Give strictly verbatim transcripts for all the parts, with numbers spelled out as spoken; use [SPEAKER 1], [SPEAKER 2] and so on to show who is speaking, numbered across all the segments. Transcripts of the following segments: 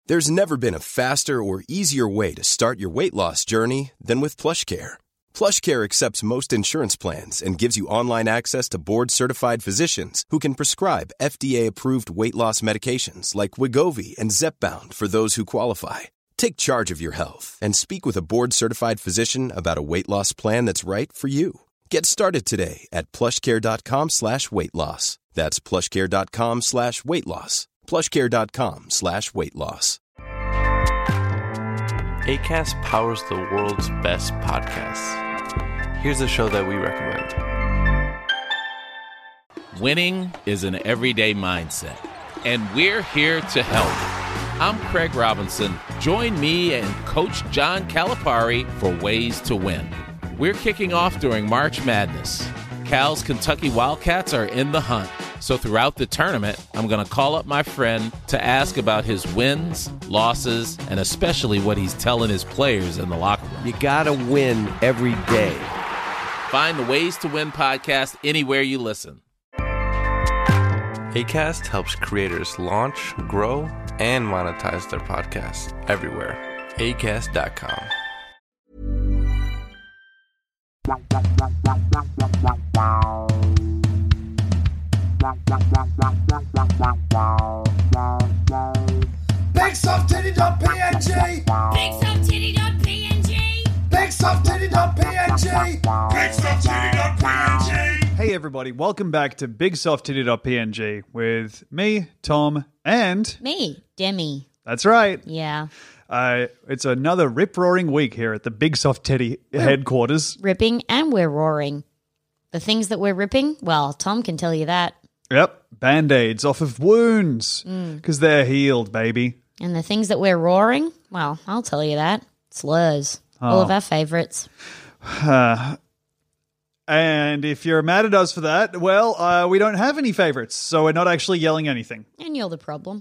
[SPEAKER 1] There's never been a faster or easier way to start your weight loss journey than with PlushCare. PlushCare accepts most insurance plans and gives you online access to board-certified physicians who can prescribe F D A-approved weight loss medications like Wegovy and Zepbound for those who qualify. Take charge of your health and speak with a board-certified physician about a weight loss plan that's right for you. Get started today at plushcare.com slash weight loss. That's plushcare.com slash weight loss. plushcare.com slash weight loss.
[SPEAKER 2] Acast powers the world's best podcasts. Here's a show that we recommend.
[SPEAKER 3] Winning is an everyday mindset, and we're here to help. I'm Craig Robinson. Join me and Coach John Calipari for Ways to Win. We're kicking off during March Madness. Cal's Kentucky Wildcats are in the hunt. So throughout the tournament, I'm going to call up my friend to ask about his wins, losses, and especially what he's telling his players in the locker room.
[SPEAKER 4] You got to win every day.
[SPEAKER 3] Find the Ways to Win podcast anywhere you listen.
[SPEAKER 2] Acast helps creators launch, grow, and monetize their podcasts everywhere. acast dot com.
[SPEAKER 5] Big soft titty dot P N G.
[SPEAKER 6] Big soft titty dot P N G.
[SPEAKER 5] Big soft titty dot P N G. Big soft titty dot P N G.
[SPEAKER 7] Hey everybody, welcome back to big soft titty dot P N G with me, Tom, and...
[SPEAKER 6] Me, Demi.
[SPEAKER 7] That's right.
[SPEAKER 6] Yeah.
[SPEAKER 7] Uh, it's another rip-roaring week here at the Big Soft Titty headquarters.
[SPEAKER 6] Ripping and we're roaring. The things that we're ripping, well, Tom can tell you that.
[SPEAKER 7] Yep, Band-Aids off of wounds, because they're healed, baby.
[SPEAKER 6] And the things that we're roaring, well, I'll tell you that. Slurs. All of our favorites.
[SPEAKER 7] Uh, and if you're mad at us for that, well, uh, we don't have any favorites, so we're not actually yelling anything.
[SPEAKER 6] And you're the problem.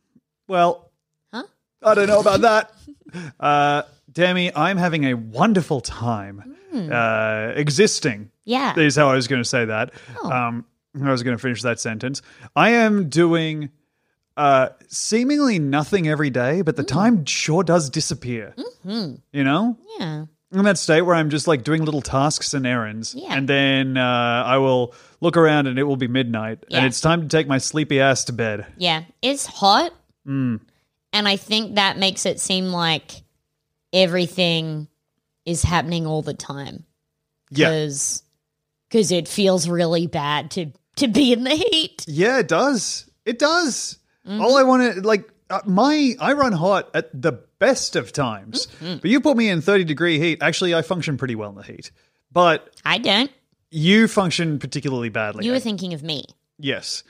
[SPEAKER 7] Well,
[SPEAKER 6] Huh?
[SPEAKER 7] I don't know about that. Uh, Demi, I'm having a wonderful time uh, existing.
[SPEAKER 6] Yeah.
[SPEAKER 7] Is how I was going to say that.
[SPEAKER 6] Oh.
[SPEAKER 7] Um, I was going to finish that sentence. I am doing uh, seemingly nothing every day, but the time sure does disappear.
[SPEAKER 6] Mm-hmm.
[SPEAKER 7] You know?
[SPEAKER 6] Yeah.
[SPEAKER 7] In that state where I'm just like doing little tasks and errands.
[SPEAKER 6] Yeah.
[SPEAKER 7] And then uh, I will look around and it will be midnight.
[SPEAKER 6] Yeah.
[SPEAKER 7] And it's time to take my sleepy ass to bed.
[SPEAKER 6] Yeah. It's hot.
[SPEAKER 7] Mm.
[SPEAKER 6] And I think that makes it seem like everything is happening all the time.
[SPEAKER 7] Yeah.
[SPEAKER 6] Because it feels really bad to, to be in the heat.
[SPEAKER 7] Yeah, it does. It does.
[SPEAKER 6] Mm-hmm.
[SPEAKER 7] All I want to, like, uh, my, I run hot at the best of times.
[SPEAKER 6] Mm-hmm.
[SPEAKER 7] But you put me in thirty degree heat. Actually, I function pretty well in the heat. But
[SPEAKER 6] I don't.
[SPEAKER 7] you function particularly badly.
[SPEAKER 6] You were
[SPEAKER 7] I-
[SPEAKER 6] thinking of me.
[SPEAKER 7] Yes.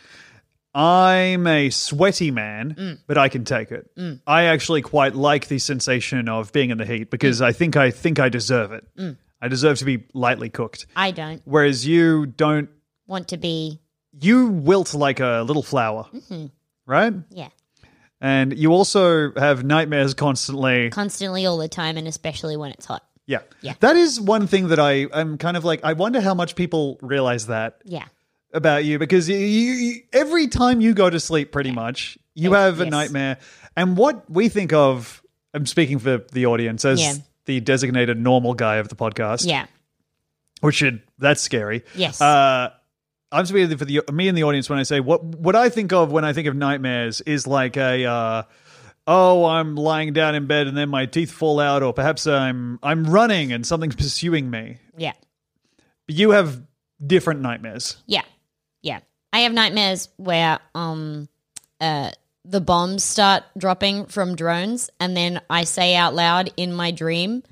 [SPEAKER 7] I'm a sweaty man,
[SPEAKER 6] Mm.
[SPEAKER 7] but I can take it. I actually quite like the sensation of being in the heat because I think I think I deserve it.
[SPEAKER 6] Mm.
[SPEAKER 7] I deserve to be lightly cooked.
[SPEAKER 6] I don't
[SPEAKER 7] Whereas you don't,
[SPEAKER 6] want to be,
[SPEAKER 7] you wilt like a little flower,
[SPEAKER 6] Mm-hmm.
[SPEAKER 7] right?
[SPEAKER 6] yeah,
[SPEAKER 7] And you also have nightmares constantly.
[SPEAKER 6] constantly all the time, and especially when it's hot.
[SPEAKER 7] Yeah.
[SPEAKER 6] Yeah.
[SPEAKER 7] That is one thing that I am kind of like, I wonder how much people realize that
[SPEAKER 6] Yeah.
[SPEAKER 7] about you because you, you, you, every time you go to sleep, pretty much, you
[SPEAKER 6] Yes,
[SPEAKER 7] have a
[SPEAKER 6] yes.
[SPEAKER 7] nightmare. And what we think of, I'm speaking for the audience as
[SPEAKER 6] Yeah.
[SPEAKER 7] the designated normal guy of the podcast.
[SPEAKER 6] Yeah.
[SPEAKER 7] Which should, that's scary.
[SPEAKER 6] Yes.
[SPEAKER 7] Uh, I'm speaking for the me and the audience when I say what what I think of when I think of nightmares is like a uh, oh, I'm lying down in bed and then my teeth fall out, or perhaps I'm I'm running and something's pursuing me.
[SPEAKER 6] Yeah.
[SPEAKER 7] But you have different nightmares.
[SPEAKER 6] Yeah. Yeah. I have nightmares where um uh the bombs start dropping from drones, and then I say out loud in my dream,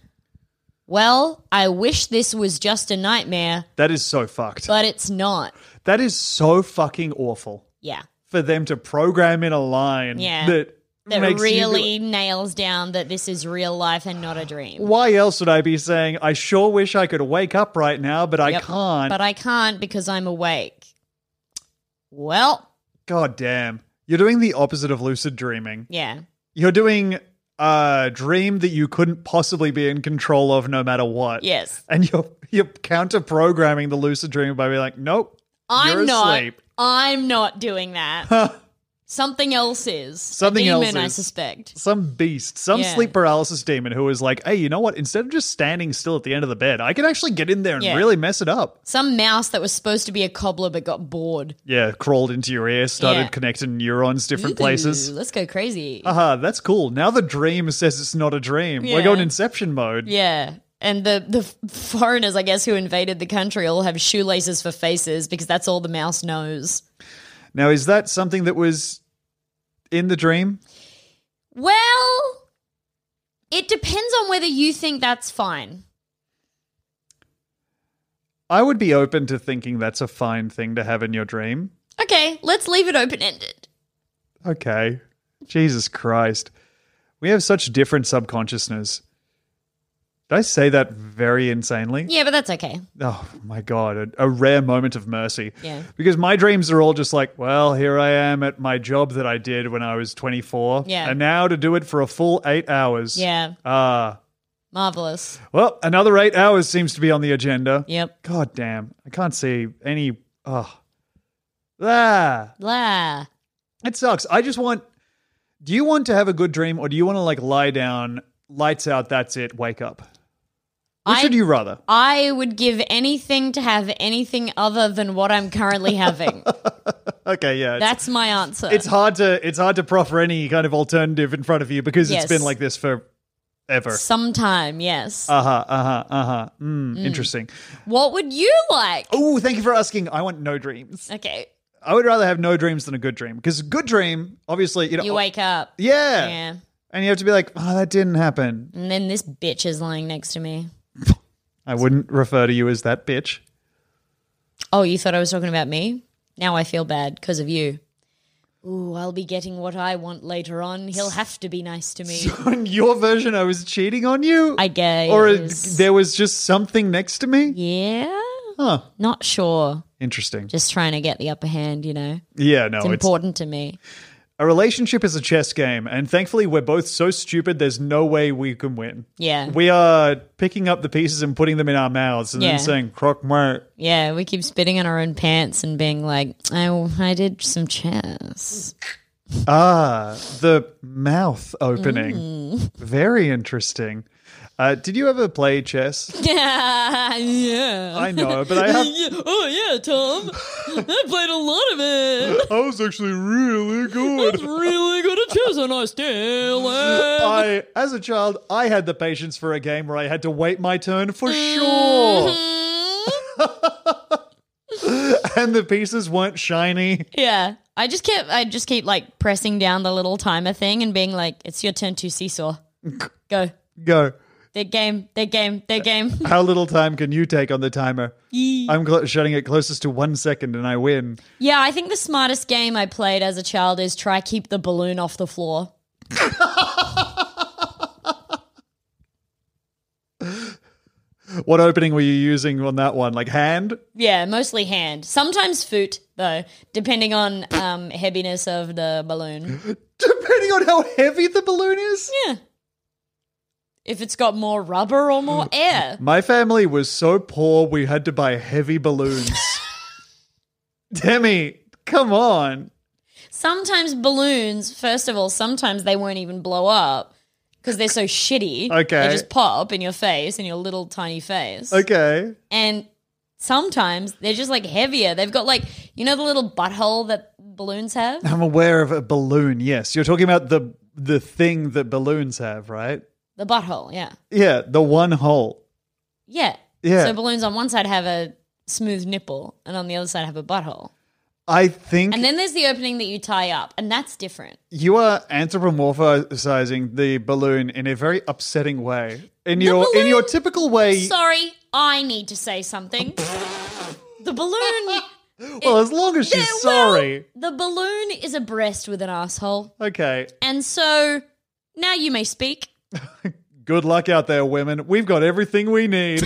[SPEAKER 6] well, I wish this was just a nightmare,
[SPEAKER 7] That is so fucked.
[SPEAKER 6] but it's not.
[SPEAKER 7] That is so fucking awful
[SPEAKER 6] Yeah.
[SPEAKER 7] for them to program in a line
[SPEAKER 6] Yeah.
[SPEAKER 7] that
[SPEAKER 6] That
[SPEAKER 7] makes you do-
[SPEAKER 6] really nails down that this is real life and not a dream.
[SPEAKER 7] Why else would I be saying, I sure wish I could wake up right now, but I
[SPEAKER 6] Yep.
[SPEAKER 7] can't?
[SPEAKER 6] But I can't because I'm awake. Well,
[SPEAKER 7] God damn. You're doing the opposite of lucid dreaming.
[SPEAKER 6] yeah.
[SPEAKER 7] You're doing a dream that you couldn't possibly be in control of no matter what.
[SPEAKER 6] Yes.
[SPEAKER 7] And you're you're counter programming the lucid dream by being like, nope,
[SPEAKER 6] I'm
[SPEAKER 7] you're
[SPEAKER 6] not.
[SPEAKER 7] asleep.
[SPEAKER 6] I'm not doing that. Something else is.
[SPEAKER 7] Something
[SPEAKER 6] a
[SPEAKER 7] else
[SPEAKER 6] demon, I
[SPEAKER 7] is.
[SPEAKER 6] suspect.
[SPEAKER 7] Some beast, some
[SPEAKER 6] Yeah.
[SPEAKER 7] sleep paralysis demon who was like, hey, you know what? Instead of just standing still at the end of the bed, I can actually get in there and
[SPEAKER 6] Yeah.
[SPEAKER 7] really mess it up.
[SPEAKER 6] Some mouse that was supposed to be a cobbler but got bored.
[SPEAKER 7] Yeah, crawled into your ear, started
[SPEAKER 6] Yeah.
[SPEAKER 7] connecting neurons different places.
[SPEAKER 6] Ooh, let's go crazy.
[SPEAKER 7] Aha, that's cool. Now the dream says it's not a dream. We're
[SPEAKER 6] Yeah.
[SPEAKER 7] going Inception mode.
[SPEAKER 6] Yeah. And the, the foreigners, I guess, who invaded the country all have shoelaces for faces because that's all the mouse knows.
[SPEAKER 7] Now, is that something that was in the dream?
[SPEAKER 6] Well, it depends on whether you think that's fine.
[SPEAKER 7] I would be open to thinking that's a fine thing to have in your dream.
[SPEAKER 6] Okay, let's leave it open-ended.
[SPEAKER 7] Okay. Jesus Christ. We have such different subconsciousness. Did I say that very insanely?
[SPEAKER 6] Yeah, but that's okay.
[SPEAKER 7] Oh my God, a, a rare moment of mercy.
[SPEAKER 6] Yeah.
[SPEAKER 7] Because my dreams are all just like, well, here I am at my job that I did when I was twenty-four.
[SPEAKER 6] Yeah.
[SPEAKER 7] And now to do it for a full eight hours.
[SPEAKER 6] Yeah.
[SPEAKER 7] Ah.
[SPEAKER 6] Marvelous.
[SPEAKER 7] Well, another eight hours seems to be on the agenda.
[SPEAKER 6] Yep.
[SPEAKER 7] God damn. I can't see any. Oh. Ah.
[SPEAKER 6] Blah.
[SPEAKER 7] It sucks. I just want. Do you want to have a good dream or do you want to like lie down, lights out, that's it, wake up? Which
[SPEAKER 6] I-
[SPEAKER 7] would you rather?
[SPEAKER 6] I would give anything to have anything other than what I'm currently having.
[SPEAKER 7] Okay, yeah. It's,
[SPEAKER 6] That's my answer.
[SPEAKER 7] it's hard to it's hard to proffer any kind of alternative in front of you because
[SPEAKER 6] Yes.
[SPEAKER 7] it's been like this for ever.
[SPEAKER 6] Sometime, yes.
[SPEAKER 7] Uh huh. Uh huh. Uh huh. Mm, Interesting.
[SPEAKER 6] What would you like?
[SPEAKER 7] Oh, thank you for asking. I want no dreams.
[SPEAKER 6] Okay.
[SPEAKER 7] I would rather have no dreams than a good dream because a good dream, obviously, you know.
[SPEAKER 6] You wake up.
[SPEAKER 7] Yeah.
[SPEAKER 6] Yeah.
[SPEAKER 7] And you have to be like, oh, that didn't happen.
[SPEAKER 6] And then this bitch is lying next to me.
[SPEAKER 7] I wouldn't refer to you as that bitch.
[SPEAKER 6] Oh, you thought I was talking about me? Now I feel bad because of you. Ooh, I'll be getting what I want later on. He'll have to be nice to me.
[SPEAKER 7] In your version, I was cheating on you?
[SPEAKER 6] I guess.
[SPEAKER 7] Or there was just something next to me?
[SPEAKER 6] Yeah?
[SPEAKER 7] Huh.
[SPEAKER 6] Not sure.
[SPEAKER 7] Interesting.
[SPEAKER 6] Just trying to get the upper hand, you know?
[SPEAKER 7] Yeah, no,
[SPEAKER 6] It's
[SPEAKER 7] it's,
[SPEAKER 6] important to me.
[SPEAKER 7] a relationship is a chess game, and thankfully we're both so stupid there's no way we can win.
[SPEAKER 6] Yeah.
[SPEAKER 7] We are picking up the pieces and putting them in our mouths and
[SPEAKER 6] Yeah.
[SPEAKER 7] then saying, croque mort.
[SPEAKER 6] Yeah, we keep spitting on our own pants and being like, oh, I did some chess.
[SPEAKER 7] Ah, the mouth opening.
[SPEAKER 6] Mm.
[SPEAKER 7] Very interesting. Uh, did you ever play chess?
[SPEAKER 6] Yeah, yeah.
[SPEAKER 7] I know, but I have...
[SPEAKER 6] Yeah. Oh, yeah, Tom. I played a lot of it.
[SPEAKER 7] I was actually really good.
[SPEAKER 6] Really good at chess and I still am.
[SPEAKER 7] I, as a child, I had the patience for a game where I had to wait my turn for sure. And the pieces weren't shiny.
[SPEAKER 6] Yeah. I just kept, I just keep like pressing down the little timer thing and being like, it's your turn to seesaw. Go.
[SPEAKER 7] Go.
[SPEAKER 6] Their game, their game, their game.
[SPEAKER 7] How little time can you take on the timer? I'm cl- shutting it closest to one second and I win.
[SPEAKER 6] Yeah, I think the smartest game I played as a child is try keep the balloon off the floor.
[SPEAKER 7] What opening were you using on that one? Like hand?
[SPEAKER 6] Yeah, mostly hand. Sometimes foot, though, depending on um, heaviness of the balloon.
[SPEAKER 7] Depending on how heavy the balloon is?
[SPEAKER 6] Yeah. If it's got more rubber or more air.
[SPEAKER 7] My family was so poor we had to buy heavy balloons. Demi, come on.
[SPEAKER 6] Sometimes balloons, first of all, sometimes they won't even blow up because they're so shitty.
[SPEAKER 7] Okay.
[SPEAKER 6] They just pop in your face, in your little tiny face.
[SPEAKER 7] Okay.
[SPEAKER 6] And sometimes they're just like heavier. They've got like, you know the little butthole that balloons have?
[SPEAKER 7] I'm aware of a balloon, yes. You're talking about the the thing that balloons have, right?
[SPEAKER 6] The butthole, yeah.
[SPEAKER 7] Yeah, the one hole.
[SPEAKER 6] Yeah.
[SPEAKER 7] Yeah.
[SPEAKER 6] So balloons on one side have a smooth nipple and on the other side have a butthole.
[SPEAKER 7] I think
[SPEAKER 6] And then there's the opening that you tie up, and that's different.
[SPEAKER 7] you are anthropomorphizing the balloon in a very upsetting way. In your in your
[SPEAKER 6] balloon-
[SPEAKER 7] typical way.
[SPEAKER 6] Sorry, I need to say something. The balloon...
[SPEAKER 7] Well, as long as she's
[SPEAKER 6] Yeah, well,
[SPEAKER 7] sorry.
[SPEAKER 6] the balloon is a breast with an asshole.
[SPEAKER 7] Okay.
[SPEAKER 6] And so now you may speak.
[SPEAKER 7] Good luck out there, women. We've got everything we need.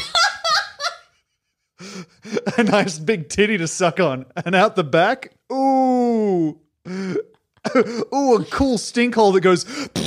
[SPEAKER 7] A nice big titty to suck on. And out the back, ooh. Ooh, a cool stink hole that goes.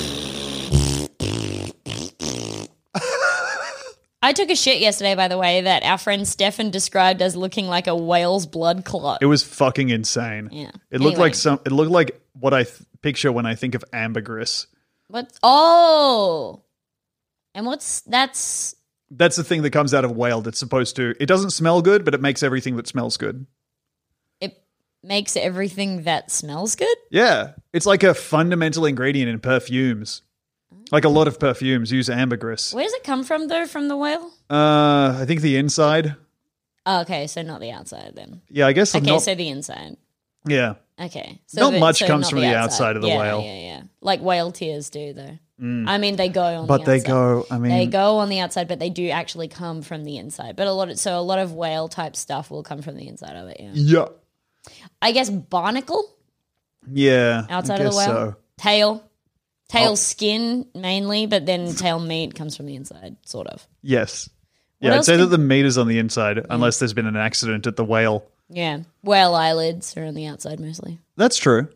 [SPEAKER 6] I took a shit yesterday, by the way, that our friend Stefan described as looking like a whale's blood clot.
[SPEAKER 7] It was fucking insane.
[SPEAKER 6] Yeah.
[SPEAKER 7] It looked
[SPEAKER 6] Anyway.
[SPEAKER 7] like some it looked like what I th- picture when I think of ambergris.
[SPEAKER 6] What? Oh. And what's that's
[SPEAKER 7] That's the thing that comes out of whale that's supposed to, it doesn't smell good, but it makes everything that smells good.
[SPEAKER 6] it makes everything that smells good?
[SPEAKER 7] Yeah. It's like a fundamental ingredient in perfumes. Like a lot of perfumes use ambergris.
[SPEAKER 6] Where does it come from though, from the whale?
[SPEAKER 7] Uh, I think the inside.
[SPEAKER 6] Oh, okay, so not the outside then.
[SPEAKER 7] Yeah, I guess
[SPEAKER 6] Okay,
[SPEAKER 7] not.
[SPEAKER 6] so the inside.
[SPEAKER 7] Yeah.
[SPEAKER 6] Okay. So
[SPEAKER 7] Not
[SPEAKER 6] the-
[SPEAKER 7] much
[SPEAKER 6] so
[SPEAKER 7] comes
[SPEAKER 6] not
[SPEAKER 7] from the outside of the
[SPEAKER 6] yeah,
[SPEAKER 7] whale.
[SPEAKER 6] Yeah, yeah, Like whale tears do though. I mean, they go on
[SPEAKER 7] But
[SPEAKER 6] the
[SPEAKER 7] they
[SPEAKER 6] outside.
[SPEAKER 7] go, I mean,
[SPEAKER 6] They go on the outside, but they do actually come from the inside. But a lot of so a lot of whale type stuff will come from the inside of it. Yeah,
[SPEAKER 7] yeah.
[SPEAKER 6] I guess barnacle
[SPEAKER 7] Yeah.
[SPEAKER 6] outside
[SPEAKER 7] I
[SPEAKER 6] of the
[SPEAKER 7] guess
[SPEAKER 6] whale,
[SPEAKER 7] So.
[SPEAKER 6] tail, tail
[SPEAKER 7] Oh.
[SPEAKER 6] skin mainly, but then tail meat comes from the inside, sort of.
[SPEAKER 7] Yes.
[SPEAKER 6] What
[SPEAKER 7] Yeah, I'd
[SPEAKER 6] else
[SPEAKER 7] say
[SPEAKER 6] can-
[SPEAKER 7] that the meat is on the inside, unless there's been an accident at the whale.
[SPEAKER 6] Yeah, whale eyelids are on the outside mostly.
[SPEAKER 7] That's true.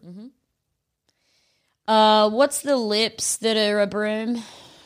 [SPEAKER 6] Uh, what's the lips that are a broom?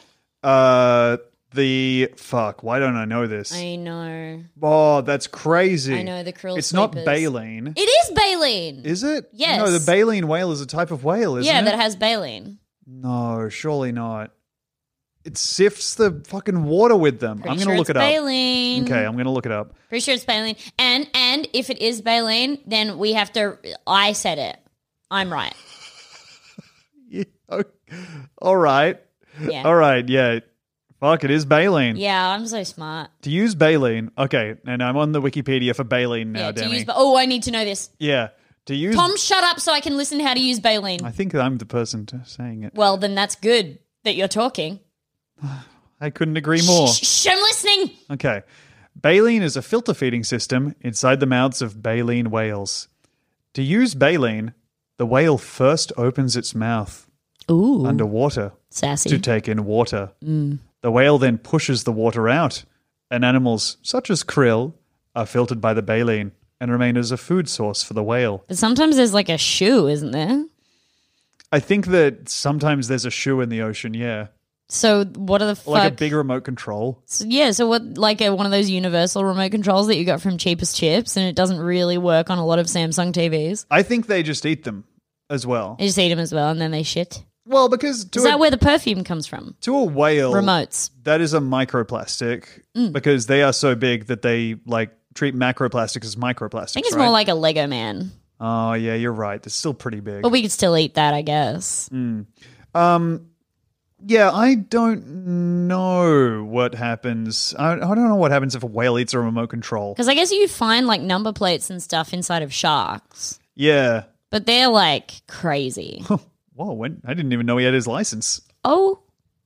[SPEAKER 7] Uh, the fuck. Why don't I know this?
[SPEAKER 6] I know,
[SPEAKER 7] oh, that's crazy.
[SPEAKER 6] I know the krill.
[SPEAKER 7] It's not
[SPEAKER 6] sleepers.
[SPEAKER 7] baleen,
[SPEAKER 6] It is baleen.
[SPEAKER 7] is it?
[SPEAKER 6] Yes.
[SPEAKER 7] No, the baleen whale is a type of whale, isn't
[SPEAKER 6] yeah,
[SPEAKER 7] it?
[SPEAKER 6] that has baleen.
[SPEAKER 7] No, surely not. It sifts the fucking water with them.
[SPEAKER 6] Pretty
[SPEAKER 7] I'm
[SPEAKER 6] sure
[SPEAKER 7] gonna look
[SPEAKER 6] it's
[SPEAKER 7] it up.
[SPEAKER 6] baleen.
[SPEAKER 7] Okay, I'm gonna look it up.
[SPEAKER 6] Pretty sure it's baleen. And and if it is baleen, then we have to. I said it. I'm right.
[SPEAKER 7] Yeah, okay. All right.
[SPEAKER 6] Yeah.
[SPEAKER 7] All right. Yeah. Fuck, it is baleen.
[SPEAKER 6] Yeah, I'm so smart.
[SPEAKER 7] To use baleen. Okay, and I'm on the Wikipedia for baleen now,
[SPEAKER 6] yeah, to
[SPEAKER 7] Demi.
[SPEAKER 6] use. ba- Oh, I need to know this.
[SPEAKER 7] yeah. To use.
[SPEAKER 6] Tom, shut up so I can listen how to use baleen.
[SPEAKER 7] I think I'm the person to saying it.
[SPEAKER 6] Well, then that's good that you're talking.
[SPEAKER 7] I couldn't agree more.
[SPEAKER 6] Shh, shh, I'm listening.
[SPEAKER 7] Okay. Baleen is a filter feeding system inside the mouths of baleen whales. To use baleen, the whale first opens its mouth
[SPEAKER 6] Ooh,
[SPEAKER 7] underwater
[SPEAKER 6] sassy.
[SPEAKER 7] to take in water. The whale then pushes the water out, and animals such as krill are filtered by the baleen and remain as a food source for the whale.
[SPEAKER 6] But sometimes there's like a shoe, isn't there?
[SPEAKER 7] I think that sometimes there's a shoe in the ocean, yeah.
[SPEAKER 6] So what are the fuck?
[SPEAKER 7] Like a big remote control.
[SPEAKER 6] So, yeah, so what, like a, one of those universal remote controls that you got from Cheapest Chips, and it doesn't really work on a lot of Samsung T Vs.
[SPEAKER 7] I think they just eat them as well.
[SPEAKER 6] You just eat them as well, and then they shit.
[SPEAKER 7] Well, because to
[SPEAKER 6] Is
[SPEAKER 7] a,
[SPEAKER 6] that where the perfume comes from?
[SPEAKER 7] to a whale,
[SPEAKER 6] Remotes.
[SPEAKER 7] that is a microplastic
[SPEAKER 6] Mm.
[SPEAKER 7] because they are so big that they like treat macroplastics as microplastics.
[SPEAKER 6] I think it's
[SPEAKER 7] right?
[SPEAKER 6] more like a Lego man.
[SPEAKER 7] Oh yeah, you're right. It's still pretty big.
[SPEAKER 6] But we could still eat that, I guess.
[SPEAKER 7] Um, yeah, I don't know what happens. I, I don't know what happens if a whale eats a remote control.
[SPEAKER 6] Because I guess you find like number plates and stuff inside of sharks.
[SPEAKER 7] Yeah.
[SPEAKER 6] But they're like crazy.
[SPEAKER 7] Whoa, when, I didn't even know he had his license.
[SPEAKER 6] Oh,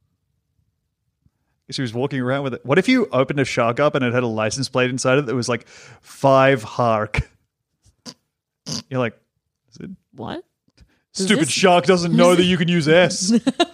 [SPEAKER 7] Guess he was walking around with it. What if you opened a shark up and it had a license plate inside it that was like five hark? You're like, is it?
[SPEAKER 6] what?
[SPEAKER 7] Stupid
[SPEAKER 6] this-
[SPEAKER 7] shark doesn't know that you can use S.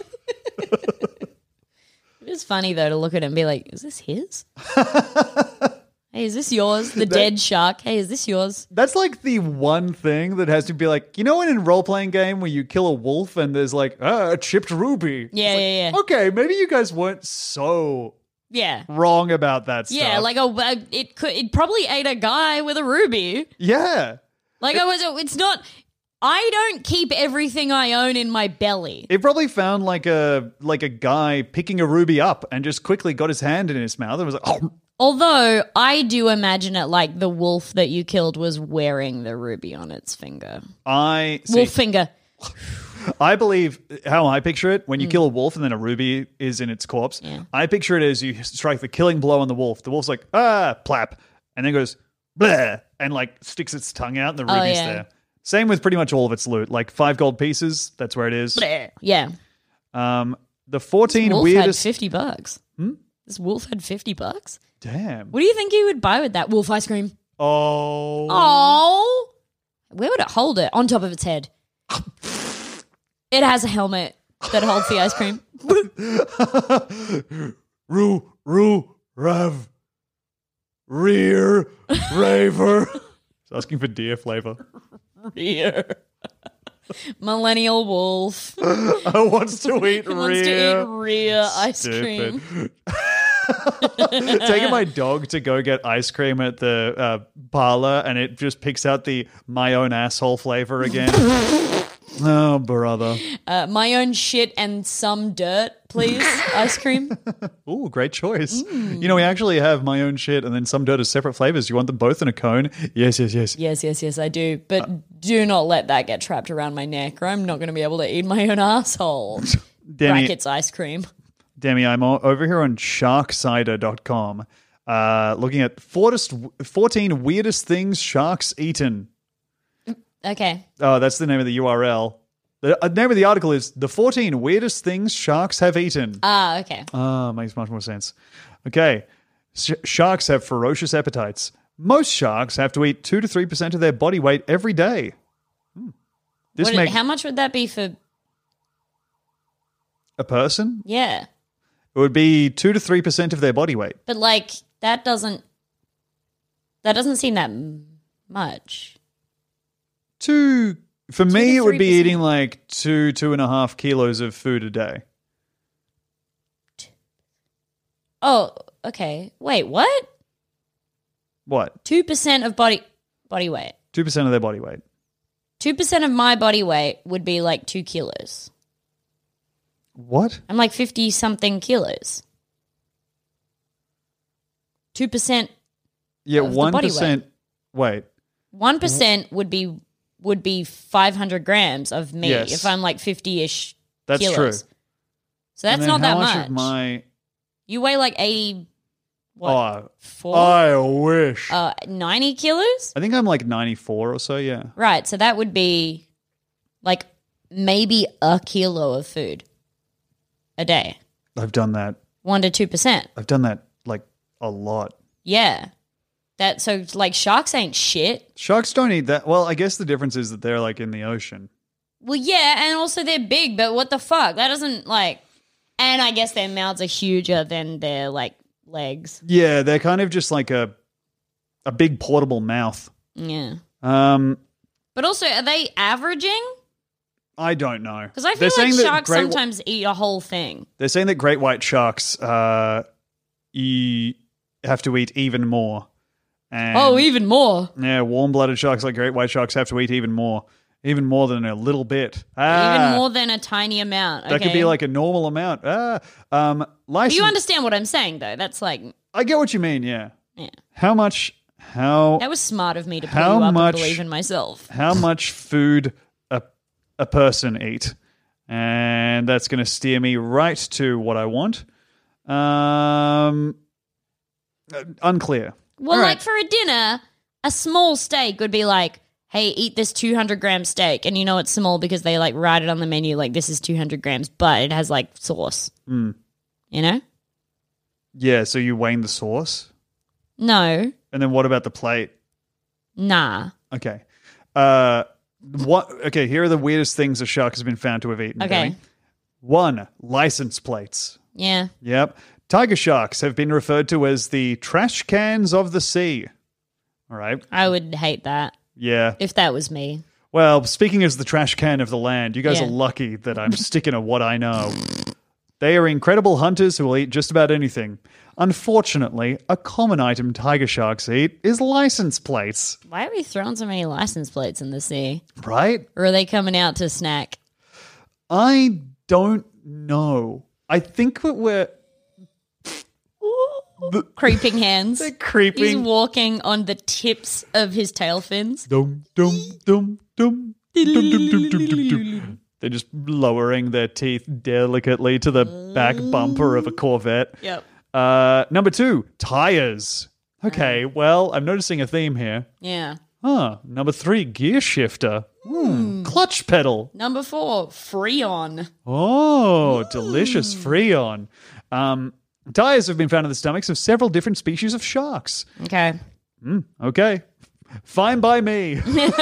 [SPEAKER 6] It is funny though to look at it and be like, is this his? Hey, is this yours? The dead shark. Hey, is this yours?
[SPEAKER 7] That's like the one thing that has to be like, you know, in a role playing game where you kill a wolf and there's like, ah, a chipped ruby.
[SPEAKER 6] Yeah,
[SPEAKER 7] It's like,
[SPEAKER 6] yeah, yeah.
[SPEAKER 7] Okay, maybe you guys weren't so
[SPEAKER 6] Yeah.
[SPEAKER 7] wrong about that stuff.
[SPEAKER 6] Yeah, like a, a- it could it probably ate a guy with a ruby.
[SPEAKER 7] yeah.
[SPEAKER 6] Like I was it's not I don't keep everything I own in my belly.
[SPEAKER 7] It probably found like a like a guy picking a ruby up and just quickly got his hand in his mouth and was like, oh.
[SPEAKER 6] Although I do imagine it like the wolf that you killed was wearing the ruby on its finger.
[SPEAKER 7] I see,
[SPEAKER 6] Wolf finger.
[SPEAKER 7] I believe how I picture it when you kill a wolf and then a ruby is in its corpse.
[SPEAKER 6] Mm. Yeah.
[SPEAKER 7] I picture it as you strike the killing blow on the wolf. The wolf's like, ah, plap, and then goes, bleh, and like sticks its tongue out and the
[SPEAKER 6] Oh,
[SPEAKER 7] ruby's
[SPEAKER 6] yeah.
[SPEAKER 7] there. Same with pretty much all of its loot. Like five gold pieces, that's where it is.
[SPEAKER 6] Yeah.
[SPEAKER 7] Um, the fourteen
[SPEAKER 6] Wolf
[SPEAKER 7] weirdest.
[SPEAKER 6] had fifty bucks. Hmm? This wolf had fifty bucks?
[SPEAKER 7] Damn.
[SPEAKER 6] What do you think he would buy with that? Wolf ice cream.
[SPEAKER 7] Oh.
[SPEAKER 6] Oh. Where would it hold it? On top of its head. It has a helmet that holds the ice cream.
[SPEAKER 7] Roo, roo, rev, rear, raver. It's asking for deer flavor.
[SPEAKER 6] Rear. Millennial wolf.
[SPEAKER 7] I wants to eat
[SPEAKER 6] He
[SPEAKER 7] rear.
[SPEAKER 6] wants to eat rear ice
[SPEAKER 7] Stupid.
[SPEAKER 6] cream.
[SPEAKER 7] Taking my dog to go get ice cream at the uh, parlor, and it just picks out the my own asshole flavor again. Oh, brother.
[SPEAKER 6] Uh, my own shit and some dirt, please. Ice cream.
[SPEAKER 7] Ooh, great choice. You know, we actually have my own shit and then some dirt as separate flavors. You want them both in a cone? Yes, yes, yes.
[SPEAKER 6] Yes, yes, yes, I do. But do not let that get trapped around my neck, or I'm not going to be able to eat my own asshole.
[SPEAKER 7] Demi,
[SPEAKER 6] Brackets ice cream.
[SPEAKER 7] Demi, I'm o- over here on shark cider dot com uh, looking at fourteen weirdest things sharks eaten.
[SPEAKER 6] Okay.
[SPEAKER 7] Oh, that's the name of the U R L. The uh, name of the article is The fourteen Weirdest Things Sharks Have Eaten.
[SPEAKER 6] Ah, okay.
[SPEAKER 7] Ah, makes much more sense. Okay. Sh- sharks have ferocious appetites. Most sharks have to eat two to three percent of their body weight every day. Hmm. This
[SPEAKER 6] What,
[SPEAKER 7] makes
[SPEAKER 6] how much would that be for?
[SPEAKER 7] a person?
[SPEAKER 6] Yeah,
[SPEAKER 7] It would be two to three percent of their body weight.
[SPEAKER 6] but like that doesn't. That doesn't seem that m- much.
[SPEAKER 7] Two, for
[SPEAKER 6] Two
[SPEAKER 7] me,
[SPEAKER 6] to
[SPEAKER 7] it would be
[SPEAKER 6] three percent.
[SPEAKER 7] eating like two, two and a half kilos of food a day.
[SPEAKER 6] Oh, okay. Wait, what?
[SPEAKER 7] What?
[SPEAKER 6] Two percent of body body weight.
[SPEAKER 7] two percent of their body weight.
[SPEAKER 6] Two percent of my body weight would be like two kilos.
[SPEAKER 7] What?
[SPEAKER 6] I'm like fifty something kilos. Two percent.
[SPEAKER 7] Yeah,
[SPEAKER 6] Of the
[SPEAKER 7] one
[SPEAKER 6] body
[SPEAKER 7] percent. Wait.
[SPEAKER 6] One percent would be would be five hundred grams of me
[SPEAKER 7] Yes.
[SPEAKER 6] if I'm like fifty ish.
[SPEAKER 7] That's
[SPEAKER 6] kilos.
[SPEAKER 7] true.
[SPEAKER 6] So that's
[SPEAKER 7] And then
[SPEAKER 6] not that
[SPEAKER 7] how
[SPEAKER 6] much.
[SPEAKER 7] much of my?
[SPEAKER 6] You weigh like eighty. What?
[SPEAKER 7] Oh,
[SPEAKER 6] four?
[SPEAKER 7] I wish.
[SPEAKER 6] Uh, ninety kilos.
[SPEAKER 7] I think I'm like ninety-four or so. Yeah.
[SPEAKER 6] Right. So that would be like maybe a kilo of food a day.
[SPEAKER 7] I've done that.
[SPEAKER 6] One to two percent.
[SPEAKER 7] I've done that like a lot.
[SPEAKER 6] Yeah. That so like sharks ain't shit.
[SPEAKER 7] Sharks don't eat that. Well, I guess the difference is that they're like in the ocean.
[SPEAKER 6] Well, yeah, and also they're big, but what the fuck? That doesn't like. And I guess their mouths are huger than their like legs.
[SPEAKER 7] Yeah, they're kind of just like a a big portable mouth.
[SPEAKER 6] Yeah.
[SPEAKER 7] Um,
[SPEAKER 6] But also, are they averaging?
[SPEAKER 7] I don't know
[SPEAKER 6] Because I feel
[SPEAKER 7] They're
[SPEAKER 6] like
[SPEAKER 7] saying that
[SPEAKER 6] sharks
[SPEAKER 7] great,
[SPEAKER 6] sometimes eat a whole thing.
[SPEAKER 7] They're saying that great white sharks uh, you have to eat even more. And
[SPEAKER 6] Oh, even more.
[SPEAKER 7] yeah, warm-blooded sharks like great white sharks have to eat even more, even more than a little bit. Ah,
[SPEAKER 6] Even more than a tiny amount. Okay.
[SPEAKER 7] That could be like a normal amount. Ah, um,
[SPEAKER 6] But
[SPEAKER 7] license.
[SPEAKER 6] you understand what I'm saying, though. That's like,
[SPEAKER 7] I get what you mean. Yeah.
[SPEAKER 6] yeah.
[SPEAKER 7] How much? How
[SPEAKER 6] That was smart of me to pull
[SPEAKER 7] How
[SPEAKER 6] you up
[SPEAKER 7] much-
[SPEAKER 6] and believe in myself.
[SPEAKER 7] how much food a a person eat, and that's going to steer me right to what I want. Um, uh, unclear.
[SPEAKER 6] Well,
[SPEAKER 7] All right.
[SPEAKER 6] like for a dinner, a small steak would be like, hey, eat this two hundred gram steak. And you know it's small because they like write it on the menu like this is two hundred grams, but it has like sauce.
[SPEAKER 7] Mm.
[SPEAKER 6] You know?
[SPEAKER 7] Yeah. So you weighing the sauce,
[SPEAKER 6] No.
[SPEAKER 7] and then what about the plate?
[SPEAKER 6] Nah.
[SPEAKER 7] Okay. Uh, what? Okay. Here are the weirdest things a shark has been found to have eaten.
[SPEAKER 6] Okay.
[SPEAKER 7] Danny. One, license plates.
[SPEAKER 6] Yeah.
[SPEAKER 7] Yep. Tiger sharks have been referred to as the trash cans of the sea. All right.
[SPEAKER 6] I would hate that
[SPEAKER 7] Yeah.
[SPEAKER 6] if that was me.
[SPEAKER 7] Well, speaking as the trash can of the land, you guys
[SPEAKER 6] Yeah.
[SPEAKER 7] are lucky that I'm sticking to what I know. They are incredible hunters who will eat just about anything. Unfortunately, a common item tiger sharks eat is license plates.
[SPEAKER 6] Why are we throwing so many license plates in the sea?
[SPEAKER 7] Right?
[SPEAKER 6] Or are they coming out to snack?
[SPEAKER 7] I don't know. I think that we're
[SPEAKER 6] Creeping hands.
[SPEAKER 7] they're
[SPEAKER 6] He's
[SPEAKER 7] creeping.
[SPEAKER 6] walking on the tips of his tail fins.
[SPEAKER 7] Dum, dum, dum, dum. Dum, dum, dum, dum, dum, dum. They're just lowering their teeth delicately to the back bumper of a Corvette.
[SPEAKER 6] Yep.
[SPEAKER 7] Uh, number two, tires. Okay, well, I'm noticing a theme here.
[SPEAKER 6] Yeah.
[SPEAKER 7] Ah, number three, gear shifter. Hmm, clutch pedal.
[SPEAKER 6] Number four, Freon.
[SPEAKER 7] Oh, delicious Freon. Um, tires have been found in the stomachs of several different species of sharks.
[SPEAKER 6] Okay.
[SPEAKER 7] Okay, fine by me.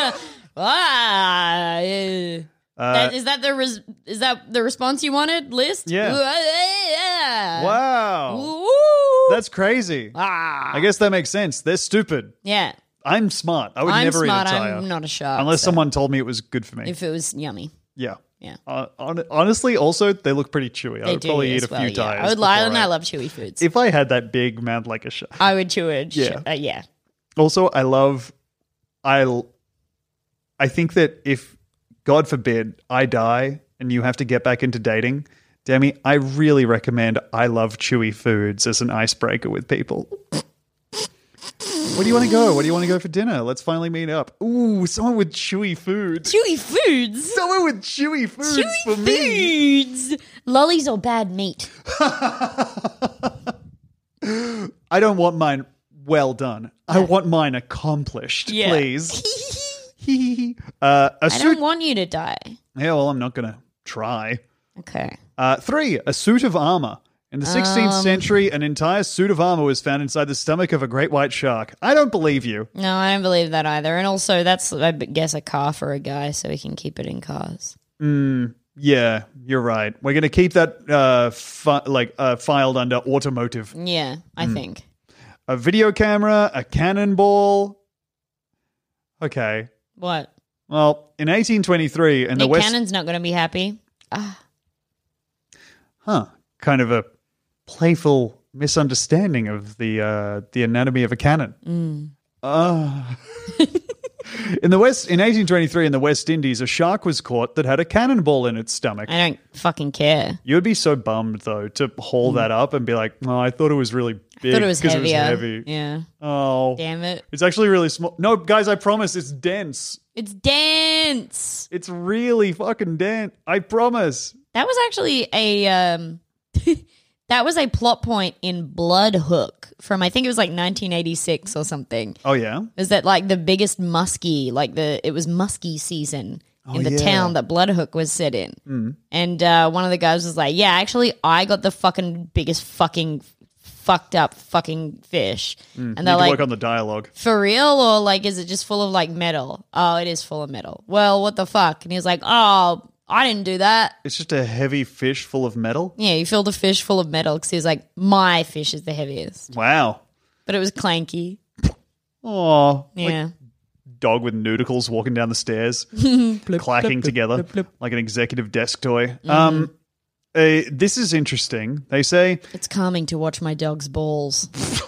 [SPEAKER 6] Ah, eh. that, is that the res- is that the response you wanted? List?
[SPEAKER 7] Yeah.
[SPEAKER 6] Ooh, eh, yeah.
[SPEAKER 7] Wow,
[SPEAKER 6] Ooh.
[SPEAKER 7] that's crazy.
[SPEAKER 6] ah.
[SPEAKER 7] I guess that makes sense. They're stupid.
[SPEAKER 6] Yeah.
[SPEAKER 7] I'm smart. I would
[SPEAKER 6] I'm
[SPEAKER 7] never
[SPEAKER 6] smart.
[SPEAKER 7] eat a tire.
[SPEAKER 6] I'm not a shark.
[SPEAKER 7] Unless
[SPEAKER 6] so
[SPEAKER 7] someone told me it was good for me.
[SPEAKER 6] if it was yummy.
[SPEAKER 7] yeah.
[SPEAKER 6] Yeah.
[SPEAKER 7] Uh, hon- honestly, also, they look pretty chewy. I
[SPEAKER 6] They
[SPEAKER 7] would
[SPEAKER 6] do
[SPEAKER 7] probably
[SPEAKER 6] as
[SPEAKER 7] eat a
[SPEAKER 6] well,
[SPEAKER 7] few
[SPEAKER 6] yeah.
[SPEAKER 7] tires.
[SPEAKER 6] I would lie
[SPEAKER 7] before
[SPEAKER 6] and I love chewy foods.
[SPEAKER 7] If I had that big mouth like a shark.
[SPEAKER 6] I would chew it.
[SPEAKER 7] Yeah.
[SPEAKER 6] Uh, yeah.
[SPEAKER 7] Also, I love, I, I think that if God forbid, I die and you have to get back into dating, Demi, I really recommend I Love Chewy Foods as an icebreaker with people. Where do you want to go? Where do you want to go for dinner? Let's finally meet up. Ooh, someone with chewy foods.
[SPEAKER 6] Chewy foods.
[SPEAKER 7] Someone with chewy foods
[SPEAKER 6] Chewy
[SPEAKER 7] for me.
[SPEAKER 6] foods. Lollies or bad meat?
[SPEAKER 7] I don't want mine well done. I want mine accomplished,
[SPEAKER 6] Yeah.
[SPEAKER 7] please. uh, a
[SPEAKER 6] I
[SPEAKER 7] suit.
[SPEAKER 6] don't want you to die.
[SPEAKER 7] Yeah, well, I'm not going to try.
[SPEAKER 6] Okay.
[SPEAKER 7] Uh, three, a suit of armor. In the sixteenth
[SPEAKER 6] Um.
[SPEAKER 7] century, an entire suit of armor was found inside the stomach of a great white shark. I don't believe you.
[SPEAKER 6] No, I don't believe that either. And also, that's, I guess, a car for a guy, so he can keep it in cars.
[SPEAKER 7] Yeah, you're right. We're going to keep that uh, fi- like uh, filed under automotive.
[SPEAKER 6] Yeah, I
[SPEAKER 7] Hmm.
[SPEAKER 6] think.
[SPEAKER 7] A video camera, a cannonball. Okay.
[SPEAKER 6] What?
[SPEAKER 7] Well, in eighteen twenty-three, in the
[SPEAKER 6] Nick
[SPEAKER 7] West,
[SPEAKER 6] Cannon's not going to be happy.
[SPEAKER 7] huh? Kind of a playful misunderstanding of the uh, the anatomy of a cannon. Ah. In the West, in eighteen twenty-three, in the West Indies, a shark was caught that had a cannonball in its stomach.
[SPEAKER 6] I don't fucking care.
[SPEAKER 7] You would be so bummed though to haul that up and be like, "Oh, I thought it was really big.
[SPEAKER 6] I thought it was
[SPEAKER 7] 'cause
[SPEAKER 6] heavier.
[SPEAKER 7] heavy."
[SPEAKER 6] Yeah.
[SPEAKER 7] Oh,
[SPEAKER 6] Damn it.
[SPEAKER 7] it's actually really small. No, guys, I promise, it's dense.
[SPEAKER 6] It's dense.
[SPEAKER 7] It's really fucking dense. I promise.
[SPEAKER 6] That was actually a um that was a plot point in Blood Hook from I think it was like nineteen eighty-six or something.
[SPEAKER 7] Oh yeah.
[SPEAKER 6] Is that like the biggest muskie, like the it was muskie season in the
[SPEAKER 7] yeah.
[SPEAKER 6] town that Blood Hook was set in. And uh, one of the guys was like, "Yeah, actually I got the fucking biggest fucking fucked up fucking fish." And
[SPEAKER 7] Need
[SPEAKER 6] they're
[SPEAKER 7] to
[SPEAKER 6] like,
[SPEAKER 7] work on the dialogue.
[SPEAKER 6] "For real, or like is it just full of like metal?" "Oh, it is full of metal." "Well, what the fuck?" And he was like, "Oh, I didn't do that."
[SPEAKER 7] It's just a heavy fish full of metal.
[SPEAKER 6] Yeah, he filled a fish full of metal because he was like, "My fish is the heaviest."
[SPEAKER 7] Wow.
[SPEAKER 6] But it was clanky.
[SPEAKER 7] Oh,
[SPEAKER 6] Yeah.
[SPEAKER 7] dog with nudicles walking down the stairs, clacking together like an executive desk toy.
[SPEAKER 6] Mm-hmm.
[SPEAKER 7] Um, uh, this is interesting. They say
[SPEAKER 6] It's calming to watch my dog's balls.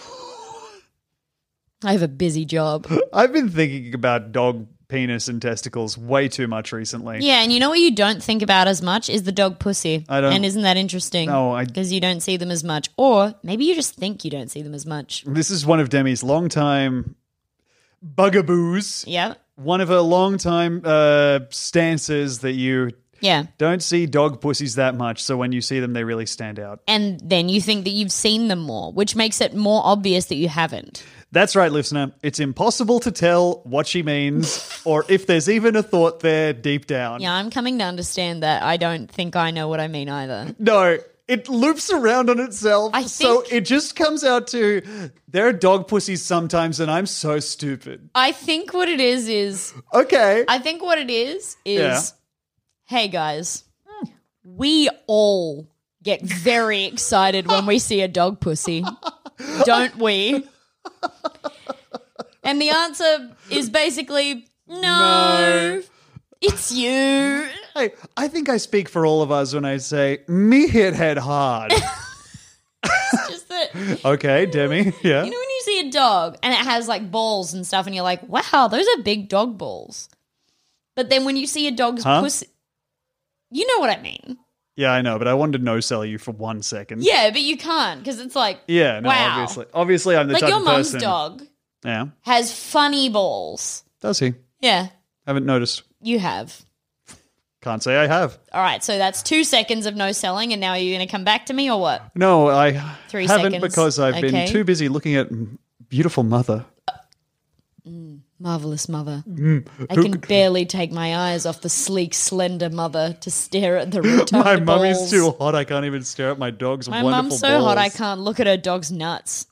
[SPEAKER 6] I have a busy job.
[SPEAKER 7] I've been thinking about dog penis and testicles way too much recently.
[SPEAKER 6] Yeah, and you know what you don't think about as much is the dog pussy.
[SPEAKER 7] I don't-
[SPEAKER 6] And isn't that interesting?
[SPEAKER 7] No, I-
[SPEAKER 6] Because you don't see them as much. Or maybe you just think you don't see them as much.
[SPEAKER 7] This is one of Demi's longtime bugaboos.
[SPEAKER 6] Yeah.
[SPEAKER 7] One of her longtime uh, stances that you
[SPEAKER 6] Yeah.
[SPEAKER 7] don't see dog pussies that much, so when you see them, they really stand out.
[SPEAKER 6] And then you think that you've seen them more, which makes it more obvious that you haven't.
[SPEAKER 7] That's right, listener. It's impossible to tell what she means or if there's even a thought there deep down.
[SPEAKER 6] Yeah, I'm coming to understand that I don't think I know what I mean either.
[SPEAKER 7] No, it loops around on itself.
[SPEAKER 6] I
[SPEAKER 7] so
[SPEAKER 6] think-
[SPEAKER 7] it just comes out to there are dog pussies sometimes, and I'm so stupid.
[SPEAKER 6] I think what it is is
[SPEAKER 7] Okay.
[SPEAKER 6] I think what it is is
[SPEAKER 7] Yeah.
[SPEAKER 6] hey guys, we all get very excited when we see a dog pussy. Don't we? And the answer is basically no.
[SPEAKER 7] No.
[SPEAKER 6] It's you.
[SPEAKER 7] Hey, I think I speak for all of us when I say me hit head hard.
[SPEAKER 6] Just that
[SPEAKER 7] Okay, Demi. Yeah.
[SPEAKER 6] you know when you see a dog and it has like balls and stuff and you're like, wow, those are big dog balls. But then when you see a dog's
[SPEAKER 7] Huh?
[SPEAKER 6] pussy, you know what I mean.
[SPEAKER 7] Yeah, I know, but I wanted to no sell you for one second.
[SPEAKER 6] Yeah, but you can't because it's like,
[SPEAKER 7] Yeah, no,
[SPEAKER 6] wow.
[SPEAKER 7] obviously. Obviously, I'm the
[SPEAKER 6] Like
[SPEAKER 7] type
[SPEAKER 6] your
[SPEAKER 7] of
[SPEAKER 6] mum's
[SPEAKER 7] person.
[SPEAKER 6] dog
[SPEAKER 7] Yeah.
[SPEAKER 6] has funny balls.
[SPEAKER 7] Does he?
[SPEAKER 6] Yeah,
[SPEAKER 7] Haven't noticed.
[SPEAKER 6] you have.
[SPEAKER 7] Can't say I have.
[SPEAKER 6] All right, so that's two seconds of no selling, and now are you going to come back to me or what?
[SPEAKER 7] No, I
[SPEAKER 6] Three
[SPEAKER 7] haven't
[SPEAKER 6] seconds.
[SPEAKER 7] because I've
[SPEAKER 6] Okay.
[SPEAKER 7] been too busy looking at beautiful mother.
[SPEAKER 6] Marvelous mother.
[SPEAKER 7] Mm.
[SPEAKER 6] I can barely take my eyes off the sleek, slender mother to stare at the rotund
[SPEAKER 7] My
[SPEAKER 6] balls.
[SPEAKER 7] mummy's too hot. I can't even stare at my dog's
[SPEAKER 6] My
[SPEAKER 7] wonderful
[SPEAKER 6] mum's so
[SPEAKER 7] balls.
[SPEAKER 6] hot I can't look at her dog's nuts.